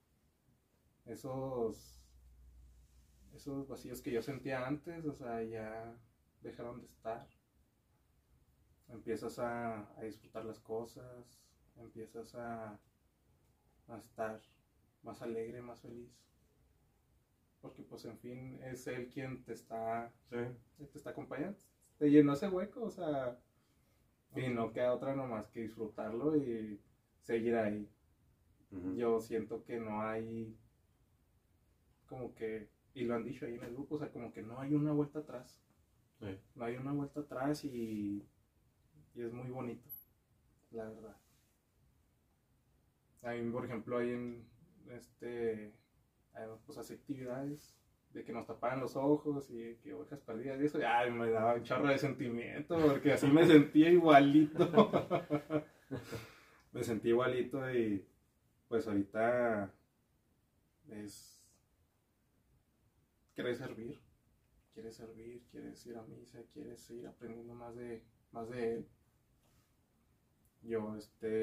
B: esos vacíos que yo sentía antes, o sea, ya dejaron de estar. Empiezas a disfrutar las cosas, empiezas a estar más alegre, más feliz. Porque pues en fin es Él quien te está acompañando. Te llenó ese hueco, o sea, y no queda otra nomás que disfrutarlo y seguir ahí. Yo siento que no hay como que, y lo han dicho ahí en el grupo, o sea, como que no hay una vuelta atrás. No hay una vuelta atrás y es muy bonito, la verdad. A mí, por ejemplo, hay pues hace actividades de que nos tapaban los ojos y que ovejas perdidas y eso, ay, me daba un chorro de sentimiento porque así me sentía igualito. Me sentí igualito y pues ahorita quieres servir, quieres ir a misa, quieres seguir aprendiendo más de Él. Yo,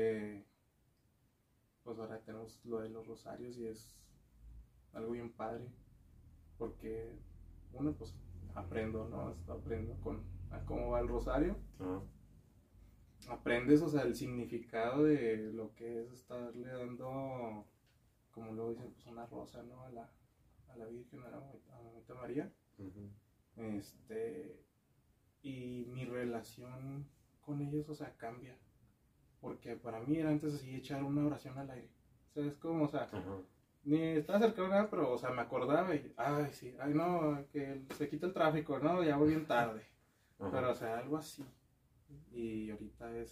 B: pues ahora tenemos lo de los rosarios y es algo bien padre, porque uno, pues aprendo, ¿no? Aprendo a cómo va el rosario. Aprendes, o sea, el significado de lo que es estarle dando, como luego dicen, pues una rosa, ¿no? A la Virgen, a la Mamita María. Y mi relación con ellos, o sea, cambia. Porque para mí era antes así echar una oración al aire. O sea, es como, o sea, ni estaba cerca nada, pero, o sea, me acordaba y, ay, sí, ay, no, que se quita el tráfico, no, ya voy bien tarde. Pero, o sea, algo así. Y ahorita es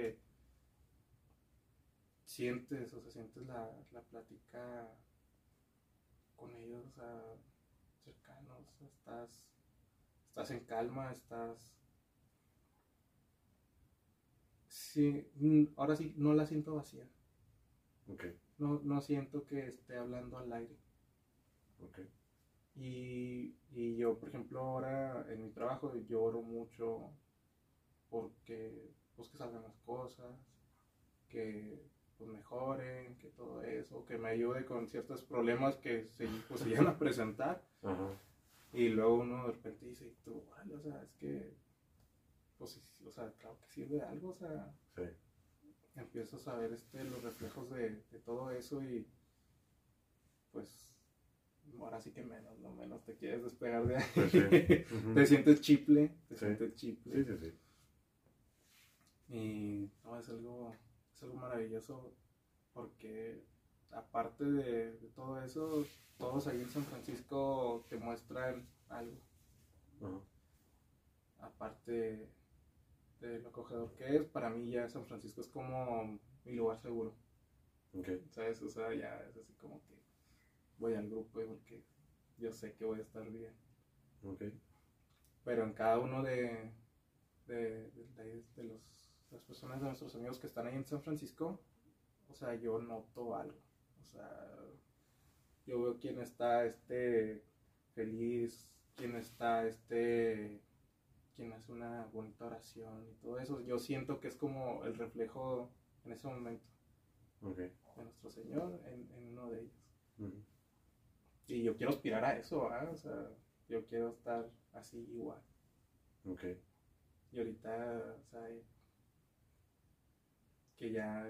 B: sientes la plática con ellos, o sea, cercanos, estás en calma, sí, ahora sí, no la siento vacía. No siento que esté hablando al aire. Y yo, por ejemplo, ahora en mi trabajo lloro mucho porque pues que salgan las cosas, que pues mejoren, que todo eso, que me ayude con ciertos problemas que se iban a presentar. Y luego uno de repente dice, y tú, vale, o sea, es que, pues, o sea, claro que sirve de algo, o sea, empiezas a ver los reflejos de todo eso y, pues, ahora sí que no menos te quieres despegar de ahí. Pues sí. Te sientes chiple,
A: Sí.
B: Y no, es algo maravilloso porque aparte de todo eso, todos ahí en San Francisco te muestran algo. Aparte de lo acogedor que es, para mí ya San Francisco es como mi lugar seguro. ¿Sabes? O sea, ya es así como que voy al grupo porque yo sé que voy a estar bien. Pero en cada uno de las personas, de nuestros amigos que están ahí en San Francisco, o sea, yo noto algo. O sea, yo veo quién está feliz, quién está quien hace una bonita oración y todo eso. Yo siento que es como el reflejo en ese momento de nuestro Señor en uno de ellos. Y yo quiero aspirar a eso, ¿eh? O sea, yo quiero estar así igual.
A: Ok.
B: Y ahorita, o sea, que ya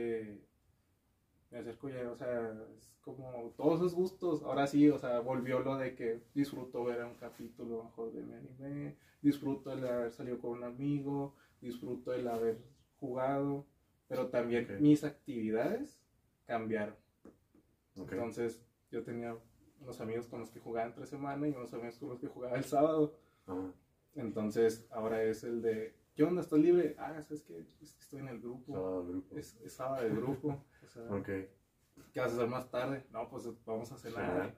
B: me acerco ya, o sea, es como todos esos gustos. Ahora sí, o sea, volvió lo de que disfruto ver un capítulo mejor de mi anime, disfruto el haber salido con un amigo, disfruto el haber jugado, pero también
A: Ok.
B: mis actividades cambiaron.
A: Ok.
B: Entonces, yo tenía unos amigos con los que jugaba entre semana y unos amigos con los que jugaba el sábado.
A: Ajá.
B: Entonces, ahora es el de, ¿qué onda? ¿Estás libre? Ah, ¿sabes qué? Es que estoy en el grupo.
A: Sábado grupo.
B: Es sábado de grupo. O sea,
A: Ok.
B: ¿qué vas a hacer más tarde? No, pues vamos a cenar.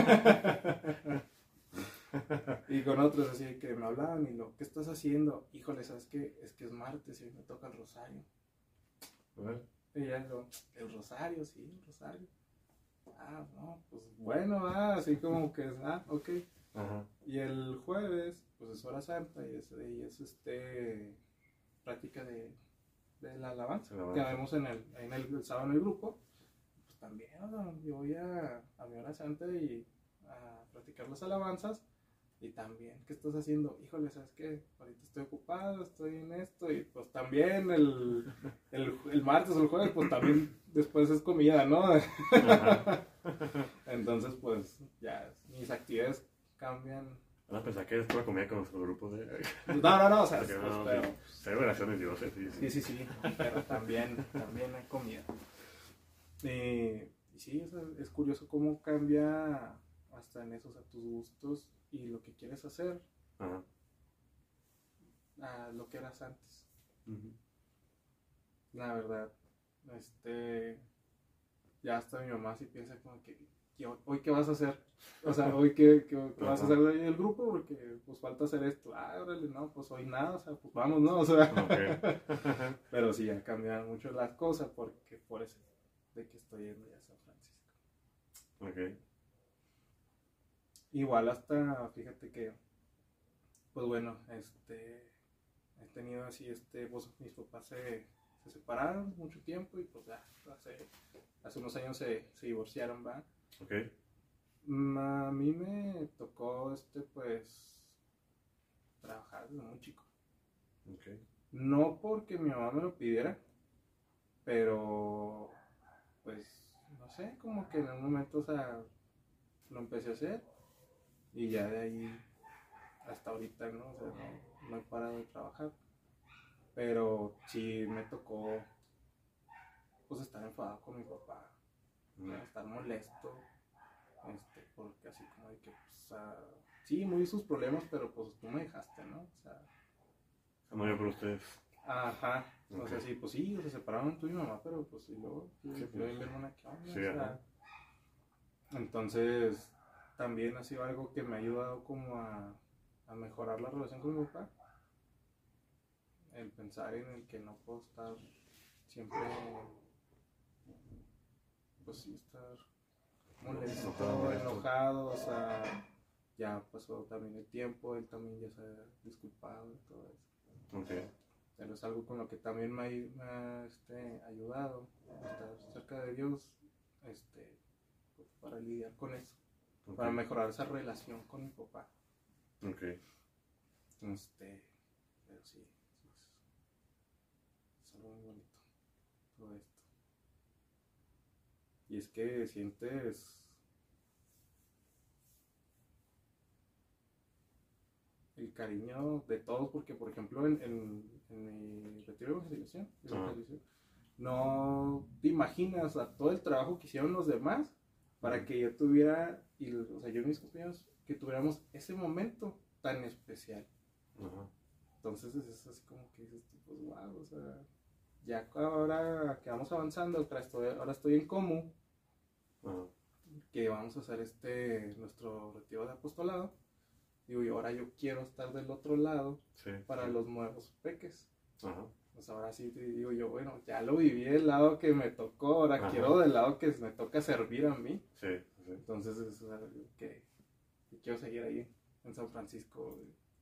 B: Y con otros así que me hablaban y lo, ¿qué estás haciendo? Híjole, ¿sabes qué? Es que es martes y me toca el rosario.
A: Bueno.
B: Y ya lo, el rosario, sí, el rosario. Ah, no, pues bueno, así como que, ok.
A: Ajá.
B: Y el jueves, pues es hora santa y es práctica de la alabanza, que vemos en el sábado en el grupo. Pues también, ¿no? Yo voy a mi hora santa y a practicar las alabanzas. Y también, ¿qué estás haciendo? Híjole, ¿sabes qué? Ahorita estoy ocupado, estoy en esto. Y pues también el martes o el jueves, pues también después es comida, ¿no?
A: Ajá.
B: Entonces, pues ya mis actividades cambian.
A: Ah, pensaba que después comía con los grupos de...
B: No, o sea,
A: Porque
B: pues,
A: no,
B: pero,
A: sí. Celebraciones dioses, sí.
B: sí, pero también hay comida. Y sí, o sea, es curioso cómo cambia hasta en eso, o sea, tus gustos y lo que quieres hacer
A: Ajá.
B: a lo que eras antes.
A: Uh-huh.
B: La verdad, ya hasta mi mamá sí piensa como que hoy qué vas a hacer, o sea, hoy qué vas a hacer de el grupo, porque pues falta hacer esto, órale, no, pues hoy nada, o sea, pues vamos, ¿no? O sea,
A: Okay.
B: pero sí, ya cambiaron mucho las cosas, porque por eso de que estoy yendo ya a San Francisco.
A: Ok.
B: Igual hasta, fíjate que, pues bueno, he tenido así, pues mis papás se separaron mucho tiempo y pues ya, hace unos años se divorciaron, ¿va?
A: Ok.
B: A mí me tocó, pues, trabajar desde muy chico.
A: Ok.
B: No porque mi mamá me lo pidiera, pero, pues, no sé, como que en un momento, o sea, lo empecé a hacer y ya de ahí hasta ahorita, ¿no? O sea, no he parado de trabajar. Pero sí me tocó, pues, estar enfadado con mi papá, estar molesto, porque así como de que, pues, sí, muy sus problemas, pero pues tú me dejaste, ¿no? O sea,
A: No, yo por ustedes.
B: ajá,
A: Okay.
B: O sea, sí, pues sí, se separaron tú y mi mamá, pero pues y luego,
A: sí,
B: pues, mi hermana, ¿qué onda?
A: Sí,
B: o sea, entonces, también ha sido algo que me ha ayudado como a mejorar la relación con mi papá. El pensar en el que no puedo estar siempre, pues sí, estar molesto, enojado, o sea, ya pasó también el tiempo, él también ya se ha disculpado y todo eso.
A: Okay.
B: Pero es algo con lo que también me ha ayudado a estar cerca de Dios, pues, para lidiar con eso, para mejorar esa relación con mi papá.
A: Okay.
B: Pero sí, es algo muy bonito todo esto. Y es que sientes el cariño de todos, porque por ejemplo en mi retiro de evangelización, no te imaginas a todo el trabajo que hicieron los demás para que yo tuviera, o sea, yo y mis compañeros, que tuviéramos ese momento tan especial. Entonces es así como que dices, pues wow, o sea, ya ahora que vamos avanzando, ahora estoy en Comu, que vamos a hacer nuestro retiro de apostolado. Digo, y ahora yo quiero estar del otro lado para los nuevos peques. Pues ahora sí te digo yo, bueno, ya lo viví del lado que me tocó, ahora quiero del lado que me toca servir a mí. Entonces es algo que quiero seguir ahí en San Francisco.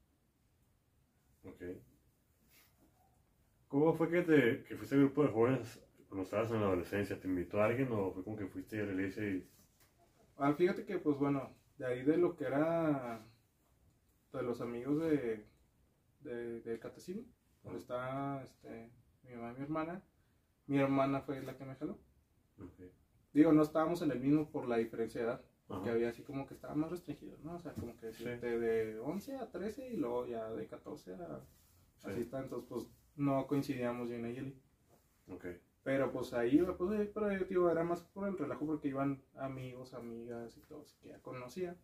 A: Ok. ¿Cómo fue que fuiste al grupo de jóvenes cuando estabas en la adolescencia? ¿Te invitó a alguien o fue como que fuiste a la iglesia y...?
B: Fíjate que, pues bueno, de ahí de lo que era de los amigos de de catecismo, donde está mi mamá y mi hermana. Mi hermana fue la que me jaló.
A: Okay.
B: Digo, no estábamos en el mismo por la diferencia de edad, porque
A: Ajá.
B: había así como que estaba más restringido, ¿no? O sea, como que
A: Sí.
B: de 11 a 13 y luego ya de 14 a...
A: Sí.
B: Así está, entonces pues no coincidíamos yo y Nayeli.
A: Okay.
B: Pero pues ahí iba, pues, pero yo digo, era más por el relajo porque iban amigos, amigas y todos que ya conocía.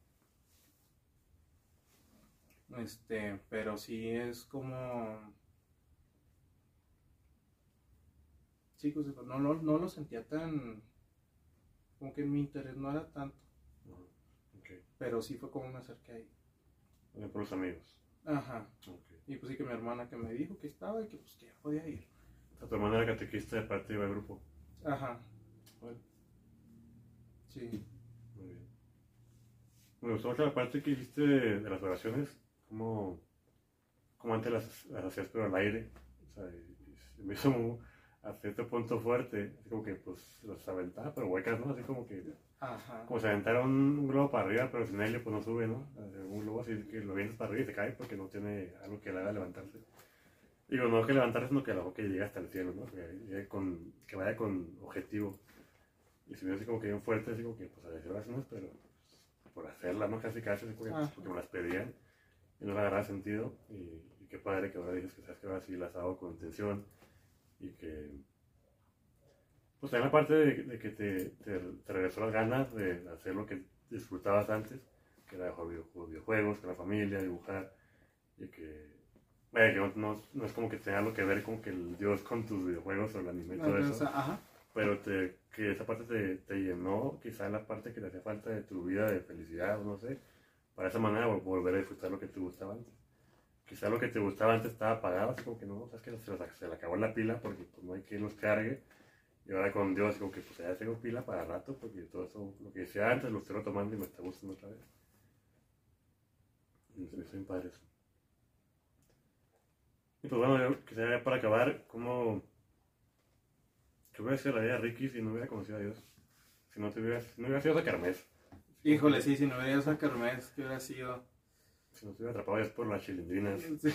B: Pero sí es como... Sí, pues no lo sentía tan... Como que mi interés no era tanto.
A: Okay.
B: Pero sí fue como me acerqué ahí.
A: Por los amigos.
B: Ajá.
A: Okay.
B: Y pues sí que mi hermana que me dijo que estaba y que pues que ya podía ir.
A: O sea, tu hermana era catequista de parte del grupo.
B: Ajá.
A: Bueno.
B: Sí.
A: Muy bien. Me gustó mucho la parte que hiciste de las oraciones, como antes las hacías pero al aire. O sea, y me hizo a cierto punto fuerte, así como que pues los aventaba, pero huecas, ¿no? Así como que,
B: Ajá.
A: como si aventara un globo para arriba, pero sin aire pues no sube, ¿no? Un globo así que lo vienes para arriba y se cae porque no tiene algo que le haga levantarse. Digo, no que levantarse, sino que la boca llegue hasta el cielo, ¿no? Que vaya con objetivo. Y si me así como que bien fuerte, así como que pues a decir oraciones, pero pues, por hacerla, ¿no? Casi, así como que, pues, porque me las pedían y no le agarraba sentido. Y qué padre que ahora dices que sabes que ahora sí las hago con intención y que pues también la parte de que te regresó las ganas de hacer lo que disfrutabas antes, que era jugar videojuegos con la familia, dibujar, y que, vaya, que no es como que tenga algo que ver con que el Dios con tus videojuegos o el anime y todo eso,
B: Ajá.
A: pero que esa parte te llenó, quizá la parte que te hacía falta de tu vida de felicidad, no sé, para esa manera volver a disfrutar lo que te gustaba antes. Quizá lo que te gustaba antes estaba apagado, así como que no, sabes que se le acabó la pila porque pues, no hay quien los cargue. Y ahora con Dios, como que pues ya tengo pila para rato, porque todo eso, lo que decía antes, lo estoy retomando y me está gustando otra vez. Y me estoy padre eso. Y pues bueno, yo quisiera para acabar, ¿qué hubiera sido la vida de Ricky si no hubiera conocido a Dios? Si no hubiera sido esa kermés.
B: Híjole, sí, si no hubiera ido a esa kermés, ¿qué hubiera sido?
A: Si no se hubiera atrapado ya por las chilindrinas.
B: Sí.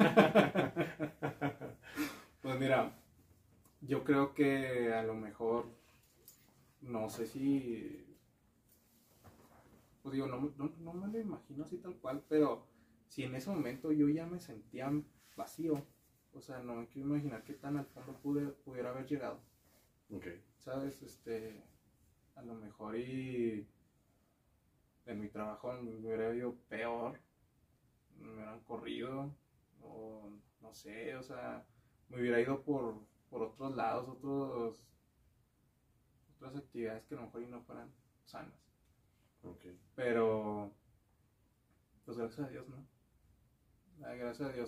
B: Pues mira, yo creo que a lo mejor, no sé si, pues digo, no me lo imagino así tal cual, pero si en ese momento yo ya me sentía vacío, o sea, no me quiero imaginar qué tan al fondo pudiera haber llegado.
A: Ok.
B: ¿Sabes? A lo mejor y en mi trabajo me hubiera ido peor, me hubieran corrido, o no sé, o sea, me hubiera ido por otros lados, otras actividades que a lo mejor y no fueran sanas.
A: Ok.
B: Pero, pues gracias a Dios, ¿no? Gracias a Dios,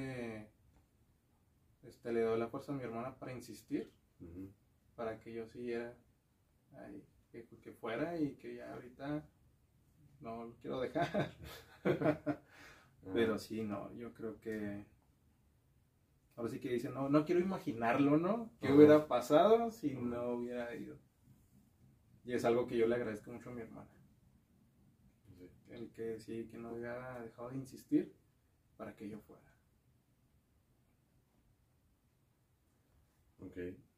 B: le doy la fuerza a mi hermana para insistir, para que yo siguiera ahí, que fuera y que ya ahorita no lo quiero dejar. Pero sí, no, yo creo que ahora sí que dicen, no quiero imaginarlo, ¿no? ¿Qué hubiera pasado si no hubiera ido? Y es algo que yo le agradezco mucho a mi hermana.
A: Sí.
B: El que sí, que no hubiera dejado de insistir para que yo fuera.
A: Ok.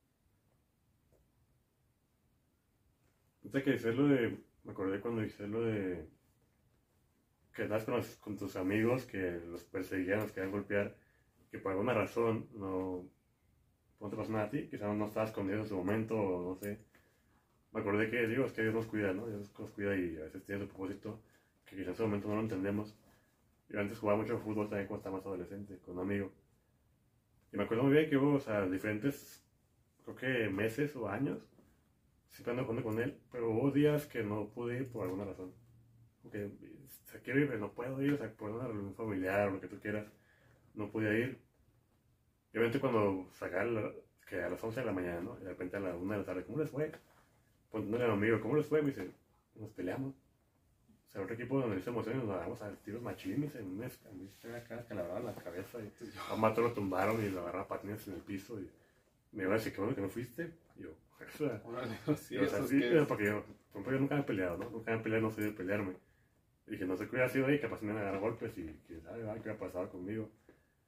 A: Antes que decir me acordé cuando hice lo de que estás con tus amigos que los perseguían, los querían golpear, que por alguna razón no te pasó nada a ti, quizás no estabas escondido en su momento o no sé. Me acordé que digo, es que Dios nos cuida, ¿no? Dios nos cuida y a veces tiene su propósito que quizás en ese momento no lo entendemos. Yo antes jugaba mucho fútbol también cuando estaba más adolescente, con un amigo. Y me acuerdo muy bien que hubo, o sea, diferentes, creo que meses o años, siempre ando jugando con él, pero hubo días que no pude ir por alguna razón. Porque, o sea, quiero ir, pero no puedo ir, o sea, por una reunión familiar o lo que tú quieras, no podía ir. Y obviamente cuando sacaba que a las 11 de la mañana, ¿no? Y de repente a la 1 de la tarde, ¿cómo les fue? Poniéndole a mi amigo, ¿cómo les fue? Me dice, nos peleamos. O sea, otro equipo donde hice emociones nos damos a tiros machín, me dice, a mí me acá calabraba en la cabeza y a Mato lo tumbaron y lo agarraba patines en el piso y me iba a decir, qué bueno que no fuiste. Y yo, o sea,
B: Órale, sí,
A: o sea,
B: eso
A: sí,
B: que...
A: porque yo nunca me he peleado, ¿no? Nunca me he peleado, no soy de pelearme. Y dije, no sé qué hubiera sido ahí, capaz me iban a agarrar golpes y quién sabe, ¿verdad? ¿Qué hubiera pasado conmigo?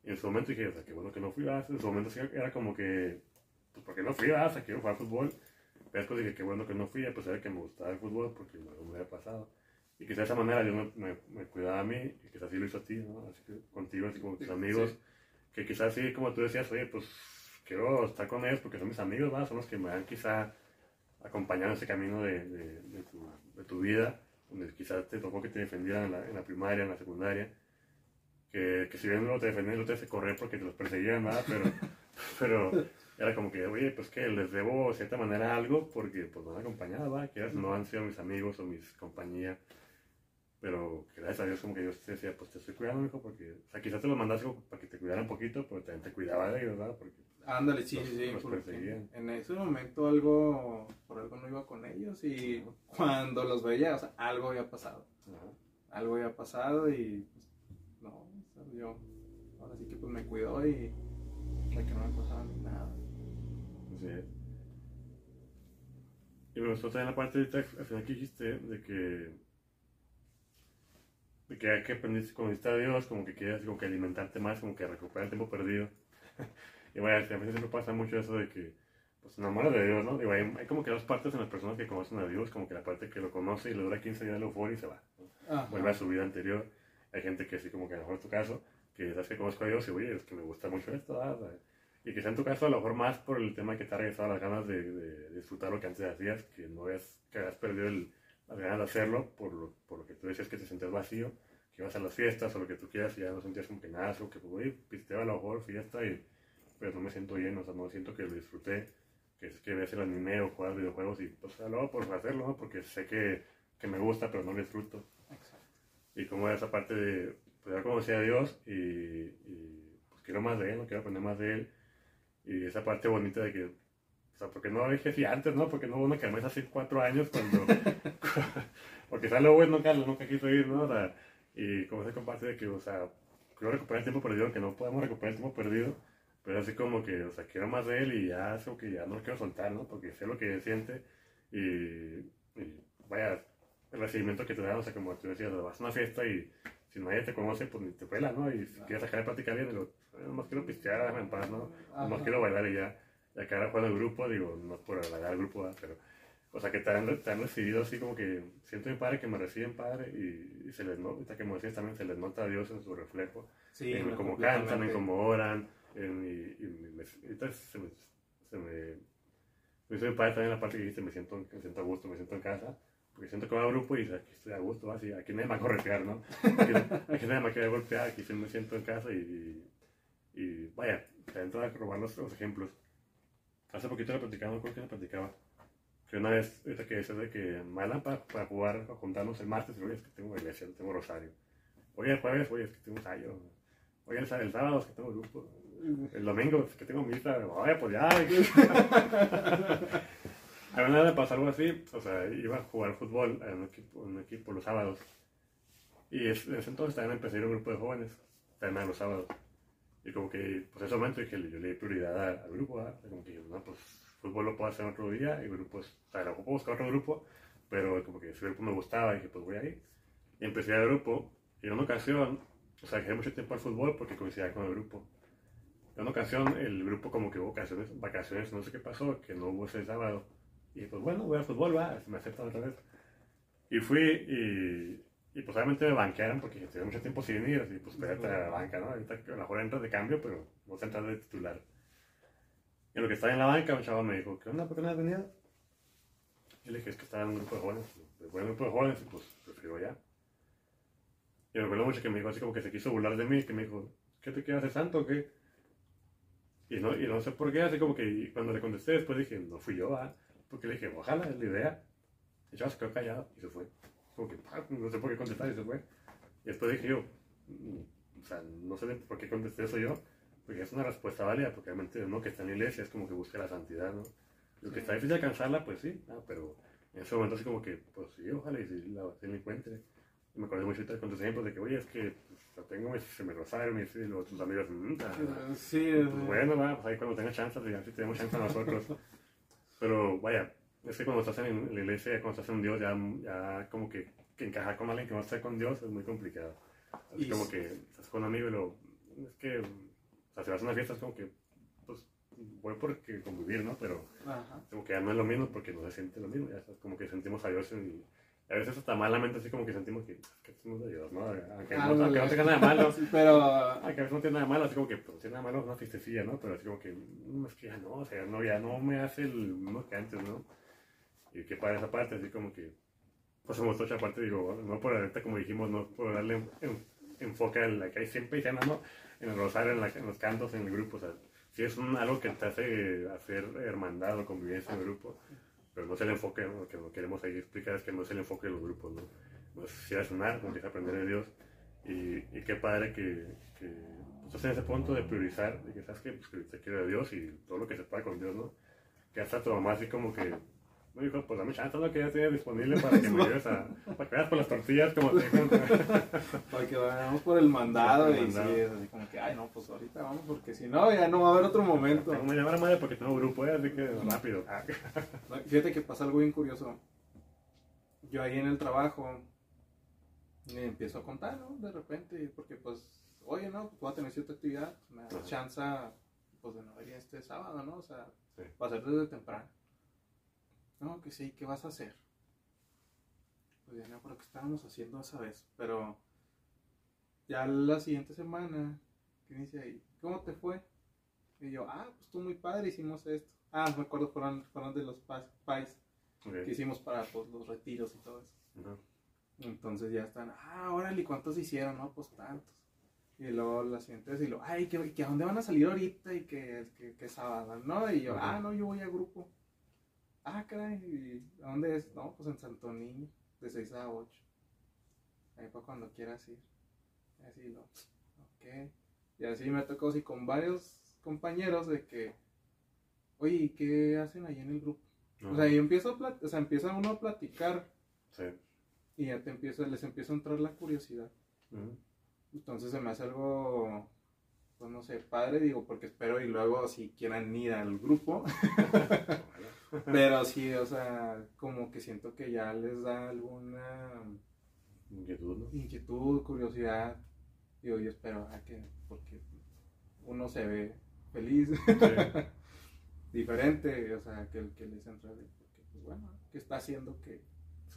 A: Y en su momento dije, o sea, qué bueno que no fui, ¿verdad? En su momento sí era como que, pues, ¿por qué no fui, ¿verdad? O sea, quiero jugar fútbol. Pero después dije, qué bueno que no fui, pues era que me gustaba el fútbol porque no me había pasado. Y quizás de esa manera Dios me cuidaba a mí, y quizás sí lo hizo a ti, ¿no? Así que contigo, así como tus amigos,
B: Sí,
A: que quizás sí, como tú decías, oye, pues quiero estar con ellos porque son mis amigos, ¿verdad? Son los que me van quizá acompañar en ese camino de tu vida, donde quizás te tocó que te defendieran en la primaria, en la secundaria, que si bien no te defendían, no te hace correr porque te los perseguían, nada, pero era como que, oye, pues que les debo de cierta manera algo porque pues me han acompañado, ¿va? Que no han sido mis amigos o mis compañías, pero gracias a Dios como que Dios te decía, pues te estoy cuidando, hijo, porque, o sea, quizás te los mandaste para que te cuidaran un poquito, pero también te cuidaba de ellos, ¿verdad? Porque
B: ándale, sí,
A: los,
B: sí, sí,
A: los
B: porque
A: perseguían.
B: en ese momento algo, por algo no iba con ellos y cuando los veía, o sea, algo había pasado.
A: Ajá.
B: Algo había pasado y pues, no, o sea, yo ahora sí que pues me cuidó y de que no me pasaba ni nada.
A: Así es. Y me gustó también la parte ahorita, al final que dijiste, de que hay que aprender con a Dios, como que quieres como que alimentarte más, como que recuperar el tiempo perdido. Y vaya, a veces siempre pasa mucho eso de que pues se enamora de Dios, ¿no? Digo, hay como que dos partes en las personas que conocen a Dios, como que la parte que lo conoce y le dura 15 días de euforia y se va, ¿no? Vuelve a
B: Ajá.
A: su vida anterior. Hay gente que sí, como que a lo mejor es tu caso, que sabes que conozco a Dios y oye, es que me gusta mucho esto, ¿verdad? Y quizá en tu caso a lo mejor más por el tema que te ha regresado las ganas de disfrutar lo que antes hacías, que no es que has perdido las ganas de hacerlo por lo que tú decías que te sentías vacío, que ibas a las fiestas o lo que tú quieras y ya no sentías como que nada, o que pues, oye, pisteaba a lo mejor fiesta y pero no me siento bien, o sea, no siento que lo disfruté, que es que ves el anime o jugar videojuegos y pues lo hago por hacerlo, ¿no? Porque sé que me gusta, pero no lo disfruto.
B: Exacto.
A: Y como esa parte de, pues ya conocí a Dios pues quiero más de Él, no quiero aprender más de Él. Y esa parte bonita de que, o sea, porque no dije si antes, ¿no? Porque no hubo una kermés hace 4 años cuando, porque sale bueno, nunca quiso ir, ¿no? O sea, y como se comparte de que, o sea, quiero recuperar el tiempo perdido, que no podemos recuperar el tiempo perdido, pero así como que, o sea, quiero más de él y ya eso que ya no lo quiero soltar, ¿no? Porque sé lo que siente y vaya, el recibimiento que te dan, o sea, como tú decías, vas a una fiesta y si nadie te conoce, pues ni te pela, ¿no? Y si quieres sacar de plática a alguien, digo, nomás quiero pistear, déjame en paz, ¿no? Nomás quiero bailar y ya. Ya que ahora juego en el grupo, digo, no es por agradar al grupo, ¿verdad? Pero, o sea, que te han recibido así como que siento mi padre que me reciben padre y se les nota, que como decías también, se les nota a Dios en su reflejo,
B: Sí,
A: en
B: no,
A: cómo cantan, en
B: completamente.
A: cómo oran, ahorita me dice mi padre también la parte que dice, me siento a gusto, me siento en casa, porque siento que va a grupo y aquí estoy a gusto, así, aquí nadie me va a corretear, ¿no? Aquí nadie me quiere golpear, aquí sí me siento en casa y vaya, también te voy a robar los ejemplos. Hace poquito le platicaba, no creo que le platicaba, que una vez, ahorita que dices de que Mala para jugar, para juntarnos el martes, y oye, es que tengo iglesia, tengo rosario. Oye, el jueves, oye, es que tengo ensayo. Oye, el sábado es que tengo grupo. El domingo es que tengo misa. Oye, pues ya. A mí una vez me pasó algo así, o sea, iba a jugar fútbol en un equipo los sábados. Y en ese entonces también empecé a ir a un grupo de jóvenes, también los sábados. Y como que, pues en ese momento dije, yo le di prioridad al grupo, ¿verdad? Como que, no, pues fútbol lo puedo hacer otro día, y grupos, o sea, lo puedo buscar otro grupo, pero como que ese grupo me gustaba, y dije, pues voy ahí. Y empecé al grupo, y en una ocasión, o sea, dejé mucho tiempo al fútbol porque coincidía con el grupo. En una ocasión, el grupo como que hubo vacaciones, no sé qué pasó, que no hubo ese sábado. Y pues bueno, voy al fútbol, va, me aceptan otra vez. Y fui pues obviamente me banquearon porque tenía mucho tiempo sin ir, y pues espérate a la banca, ¿no? Ahorita a lo mejor entras de cambio, pero no se entras de titular. Y en lo que estaba en la banca, un chaval me dijo, ¿qué onda? ¿Por qué no has venido? Y le dije, es que estaba en un grupo de jóvenes. Pues voy en un grupo de jóvenes y pues prefiero ya. Y me acuerdo mucho que me dijo así como que se quiso burlar de mí, que me dijo, ¿qué te quieres hacer santo o qué? Y no sé por qué, así como que y cuando le contesté después dije, no fui yo, ¿ah? Porque le dije, ojalá, es la idea. El chaval se quedó callado y se fue. Como que, no sé por qué contestar y se fue. Y después dije yo, o sea, no sé por qué contesté eso yo, porque es una respuesta válida, porque realmente no que está en la iglesia es como que busca la santidad, ¿no? Lo que está difícil alcanzarla, pues sí, pero en ese momento así como que, pues sí, ojalá y si la encuentre. Y me acuerdo mucho con tus ejemplos de que, oye, es que pues, tengo mi rosario, y luego tus amigos,
B: Sí,
A: pues bueno, va, pues ahí cuando tenga chance, ya si tenemos chance nosotros. Pero vaya, es que cuando estás en la iglesia, cuando estás en Dios, ya como que encajar con alguien que no está con Dios es muy complicado. Es
B: y
A: como que estás con un amigo y lo, es que O sea, si vas a una fiesta es como que, pues, voy porque convivir, ¿no? Pero
B: Ajá.
A: como que ya no es lo mismo porque no se siente lo mismo, ya sabes, como que sentimos a Dios y a veces hasta malamente así como que sentimos que somos de Dios, ¿no? Aunque no tenga nada de malo,
B: Sí, pero
A: aunque a veces no tiene nada de malo, así como que pues, no tiene nada de malo una fiestecilla, ¿no? Pero así como que, es que ya no, o sea, no, ya no me hace el mismo que antes, ¿no? Y qué padre esa parte, así como que, pues me gustó esa parte, digo, no por ahorita como dijimos, no por darle enfoque a la que hay siempre y ¿no? En el rosario, en los cantos, en el grupo, o sea, sí es algo que te hace hacer hermandad o convivencia en el grupo, pero no es el enfoque, ¿no? Lo que no queremos ahí explicar es que no es el enfoque de los grupos, ¿no? No es ir a sonar, como que es aprender de Dios, y qué padre que pues, estás en ese punto de priorizar, de que sabes que, pues, que te quiero de Dios y todo lo que se pueda con Dios, ¿no? Que hasta tu mamá así como que me dijo, pues dame chance lo que ya tienes disponible para que me ayudes para que veas por las tortillas como te dijeron.
B: para que vayamos por el mandado
A: Por el
B: y
A: mandado.
B: sí, es así como que, ay no, pues ahorita vamos porque si no ya no va a haber otro momento.
A: Tengo que llamar a madre porque tengo grupo, así que rápido.
B: No, fíjate que pasa algo bien curioso. Yo ahí en el trabajo me empiezo a contar, ¿no? De repente, porque pues, oye, no, pues voy a tener cierta actividad, pues, me da chance, pues de no venir este sábado, ¿no? O sea,
A: Sí.
B: va a ser desde temprano. No, que sí, ¿qué vas a hacer? Pues ya no, pero ¿qué estábamos haciendo esa vez? Pero ya la siguiente semana, ¿qué dice ahí? ¿Cómo te fue? Y yo, pues tú muy padre, hicimos esto. Me acuerdo, fueron de los pais
A: Okay.
B: que hicimos para pues, los retiros y todo eso.
A: Uh-huh.
B: Entonces ya están, órale, ¿cuántos hicieron? No, pues tantos. Y luego la siguiente vez, y luego, que a dónde van a salir ahorita y que sábado, ¿no? Y yo,
A: Uh-huh.
B: no, yo voy a grupo. Caray, ¿y a dónde es? No, pues en Santo Niño, de 6 a 8. Ahí para cuando quieras ir. Y así lo, ok. Y así me tocó así con varios compañeros de que, oye, ¿y qué hacen ahí en el grupo?
A: Uh-huh.
B: O sea, y empieza uno a platicar.
A: Sí.
B: Y ya les empieza a entrar la curiosidad.
A: Uh-huh.
B: Entonces se me hace algo, pues no sé, padre, digo, porque espero y luego si quieran ir al grupo. Pero sí, o sea, como que siento que ya les da alguna
A: Inquietud,
B: curiosidad. Digo, yo espero porque uno se ve feliz,
A: sí.
B: diferente, o sea, que les entra de, porque pues bueno, ¿qué está haciendo que?
A: Sí.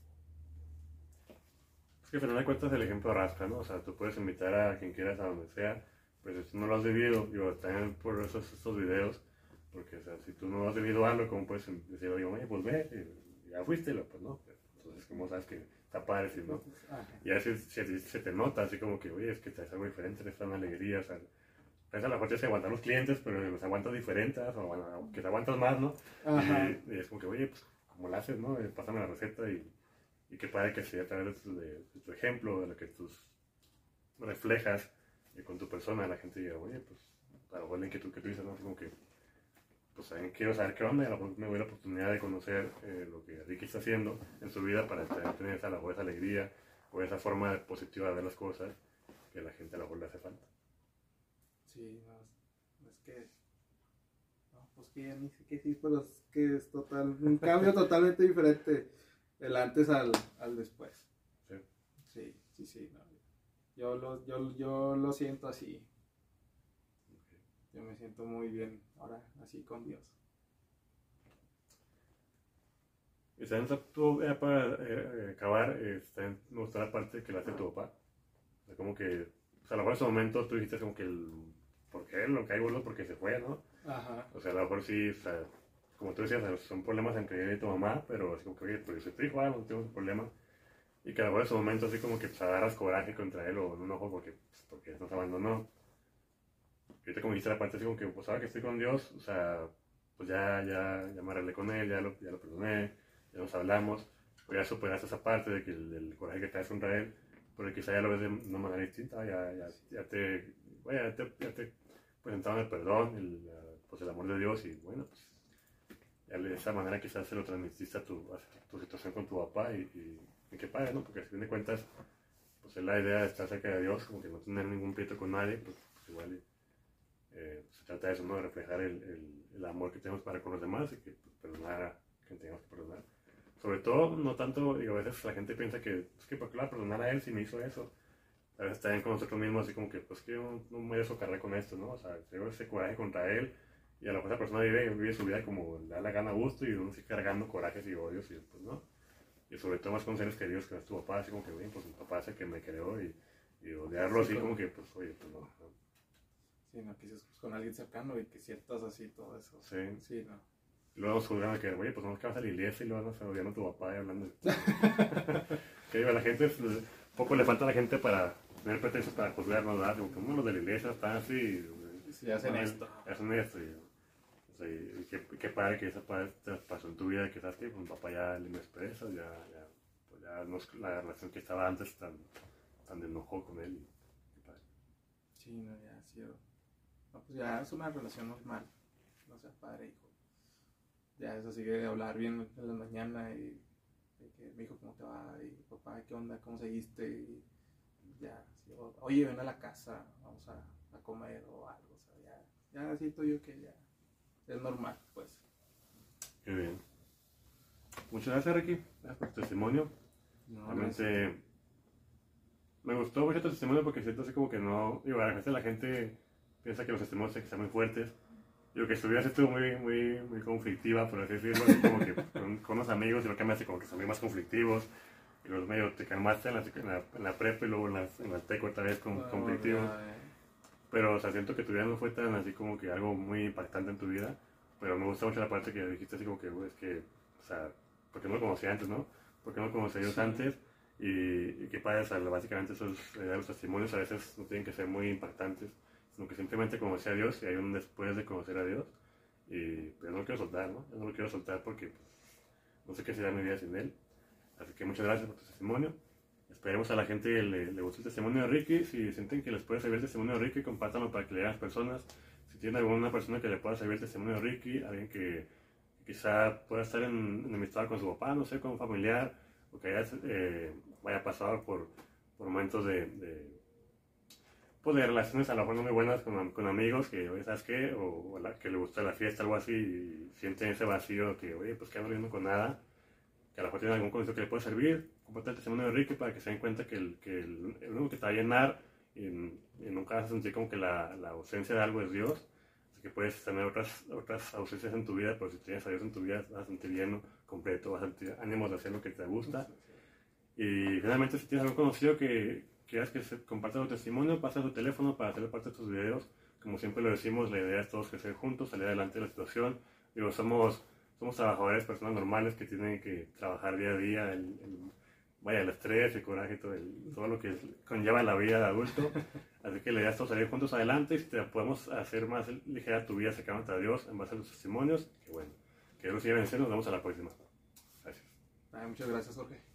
A: Es que al final de cuentas el ejemplo arrastra, ¿no? O sea, tú puedes invitar a quien quieras a donde sea, pero si no lo has vivido, digo, también por estos videos, porque o sea, si tú no has vivido algo, ¿cómo puedes decir, oye, pues ve, y ya fuiste, pues no. Entonces, ¿cómo sabes que está padre si no? Y a veces se te nota así como que, oye, es que te hace algo diferente, te está una alegría, o sea, a veces a lo mejor tienes que aguantar los clientes, pero los aguantas diferentes, o bueno, que te aguantas más, ¿no? Y es como que, oye, pues, ¿cómo lo haces, no? Pásame la receta y qué padre que sea a través de tu ejemplo, de lo que tú reflejas con tu persona, la gente diga, oye, pues, a lo mejor la inquietud que tú dices, ¿no? Como que, pues, quiero saber qué onda, y a lo mejor me doy la oportunidad de conocer lo que Ricky está haciendo en su vida para tener esa alegría o esa forma positiva de ver las cosas que a la gente a lo mejor le hace falta.
B: Sí, no, es que, no, pues que ya ni sé qué sí, pero es que es un cambio totalmente diferente del antes al después.
A: Sí.
B: Sí, no. Yo lo siento así. Okay. Yo me siento muy bien ahora, así con Dios.
A: Y también tú, para acabar, me gustó la parte que le hace tu papá. O sea, como que, o sea, a lo mejor en ese momento tú dijiste como que ¿por qué? Lo que hay bueno porque se fue, ¿no?
B: Ajá.
A: O sea, a lo mejor sí, o sea, como tú decías, son problemas entre él y tu mamá, pero así como que, oye, pues yo soy tu hijo, no tengo ese problema. Y que a lo mejor en ese momento así como que pues, agarras coraje contra él o un enojo porque nos abandonó. Y ahorita como dijiste la parte así como que, pues ahora que estoy con Dios, o sea, pues ya me arreglé con él, ya lo perdoné, ya nos hablamos, o ya superaste esa parte de que el coraje que te hace contra él, pero quizá ya lo ves de una manera distinta, ya te presentaron el perdón, pues el amor de Dios y bueno, pues ya de esa manera quizás se lo transmitiste a tu situación con tu papá y qué padre, ¿no? Porque a fin de cuentas, pues es la idea de estar cerca de Dios, como que no tener ningún pleito con nadie, pues igual se trata de eso, ¿no? De reflejar el amor que tenemos para con los demás y que pues, perdonar a quien tengamos que perdonar. Sobre todo, no tanto, digo, a veces la gente piensa que, es que ¿por qué la perdonar a él si me hizo eso? a veces también con nosotros mismos, así como que, pues que no me voy a socarrar con esto, ¿no? O sea, tengo ese coraje contra él, y a lo mejor esa persona vive su vida como le da la gana a gusto, y uno sigue cargando corajes y odios, y pues no. Y sobre todo más con seres queridos que no es tu papá, así como que, pues mi papá es el que me creó, y odiarlo
B: Sí,
A: así como que, pues, oye, pues no.
B: Sí, no, quizás con alguien cercano y que sientas así todo eso.
A: Sí.
B: Sí, no.
A: Y luego nos juzgan de que, oye, pues no que vas a la iglesia y luego vas a odiar a tu papá y hablando de... Que digo, a la gente, poco le falta a la gente para tener pretextos para juzgarnos, ¿verdad? Como los de la iglesia están así...
B: Sí, hacen esto.
A: Hacen esto, o sea, y qué padre que esa padre te pasó en tu vida, que sabes que con papá ya le expresa, pues ya no es la relación que estaba antes tan de enojo con él. Qué padre.
B: Sí, no, ya ha sido. No, pues ya es una relación normal. No sea padre, hijo. Ya es así de hablar bien en la mañana y de que me dijo cómo te va y papá, ¿qué onda? ¿Cómo seguiste? Y ya, sí, oye, ven a la casa, vamos a comer o algo. O sea, ya siento yo que ya es normal, pues.
A: Qué bien. Muchas gracias, Ricky. Gracias por tu testimonio.
B: No,
A: Realmente me gustó mucho tu testimonio porque siento así como que no... Digo, a veces la gente piensa que los testimonios que están muy fuertes. Digo, que estuviera estuvo muy conflictiva, por así decirlo, así como que con unos amigos y lo que me hace como que son más conflictivos. Y los medio te calmaste en la prepa y luego en la teco otra vez conflictivos. Pero, o sea, siento que tu vida no fue tan así como que algo muy impactante en tu vida. Pero me gusta mucho la parte que dijiste así como que, es que, o sea, porque no lo conocía antes, ¿no? Porque no lo conocía ellos antes. Y qué padre, o sea, básicamente los testimonios a veces no tienen que ser muy impactantes, sino que simplemente conocí a Dios y hay un después de conocer a Dios. Pero no lo quiero soltar, ¿no? Yo no lo quiero soltar porque pues, no sé qué sería mi vida sin Él. Así que muchas gracias por tu testimonio. Esperemos a la gente que le guste el testimonio de Ricky. Si sienten que les puede servir el testimonio de Ricky, compártanlo para que le digan a las personas. Si tienen alguna persona que le pueda servir el testimonio de Ricky, alguien que quizá pueda estar en amistad con su papá, no sé, con un familiar, o que haya pasado por momentos pues de relaciones a lo mejor no muy buenas con amigos, que, oye, ¿sabes qué? O que le gusta la fiesta, algo así, y sienten ese vacío que, oye, pues que no viendo con nada, que a lo mejor tienen algún consejo que le puede servir. Comparte el testimonio de Enrique para que se den cuenta que el único que te va a llenar y nunca vas a sentir como que la ausencia de algo es Dios. Así que puedes tener otras ausencias en tu vida, pero si tienes a Dios en tu vida vas a sentir lleno, completo, vas a sentir ánimos de hacer lo que te gusta. Y finalmente, si tienes algún conocido que quieras que se comparta tu testimonio, pasa tu teléfono para hacer parte de tus videos. Como siempre lo decimos, la idea es todos crecer juntos, salir adelante de la situación. Digo, somos trabajadores, personas normales que tienen que trabajar día a día, el estrés, el coraje, todo lo que conlleva la vida de adulto. Así que la idea es todos salir juntos adelante y si te podemos hacer más ligera tu vida acercándote a Dios en base a los testimonios, que bueno, que Dios siga venciendo. Nos vemos a la próxima. Gracias.
B: Muchas gracias, Jorge.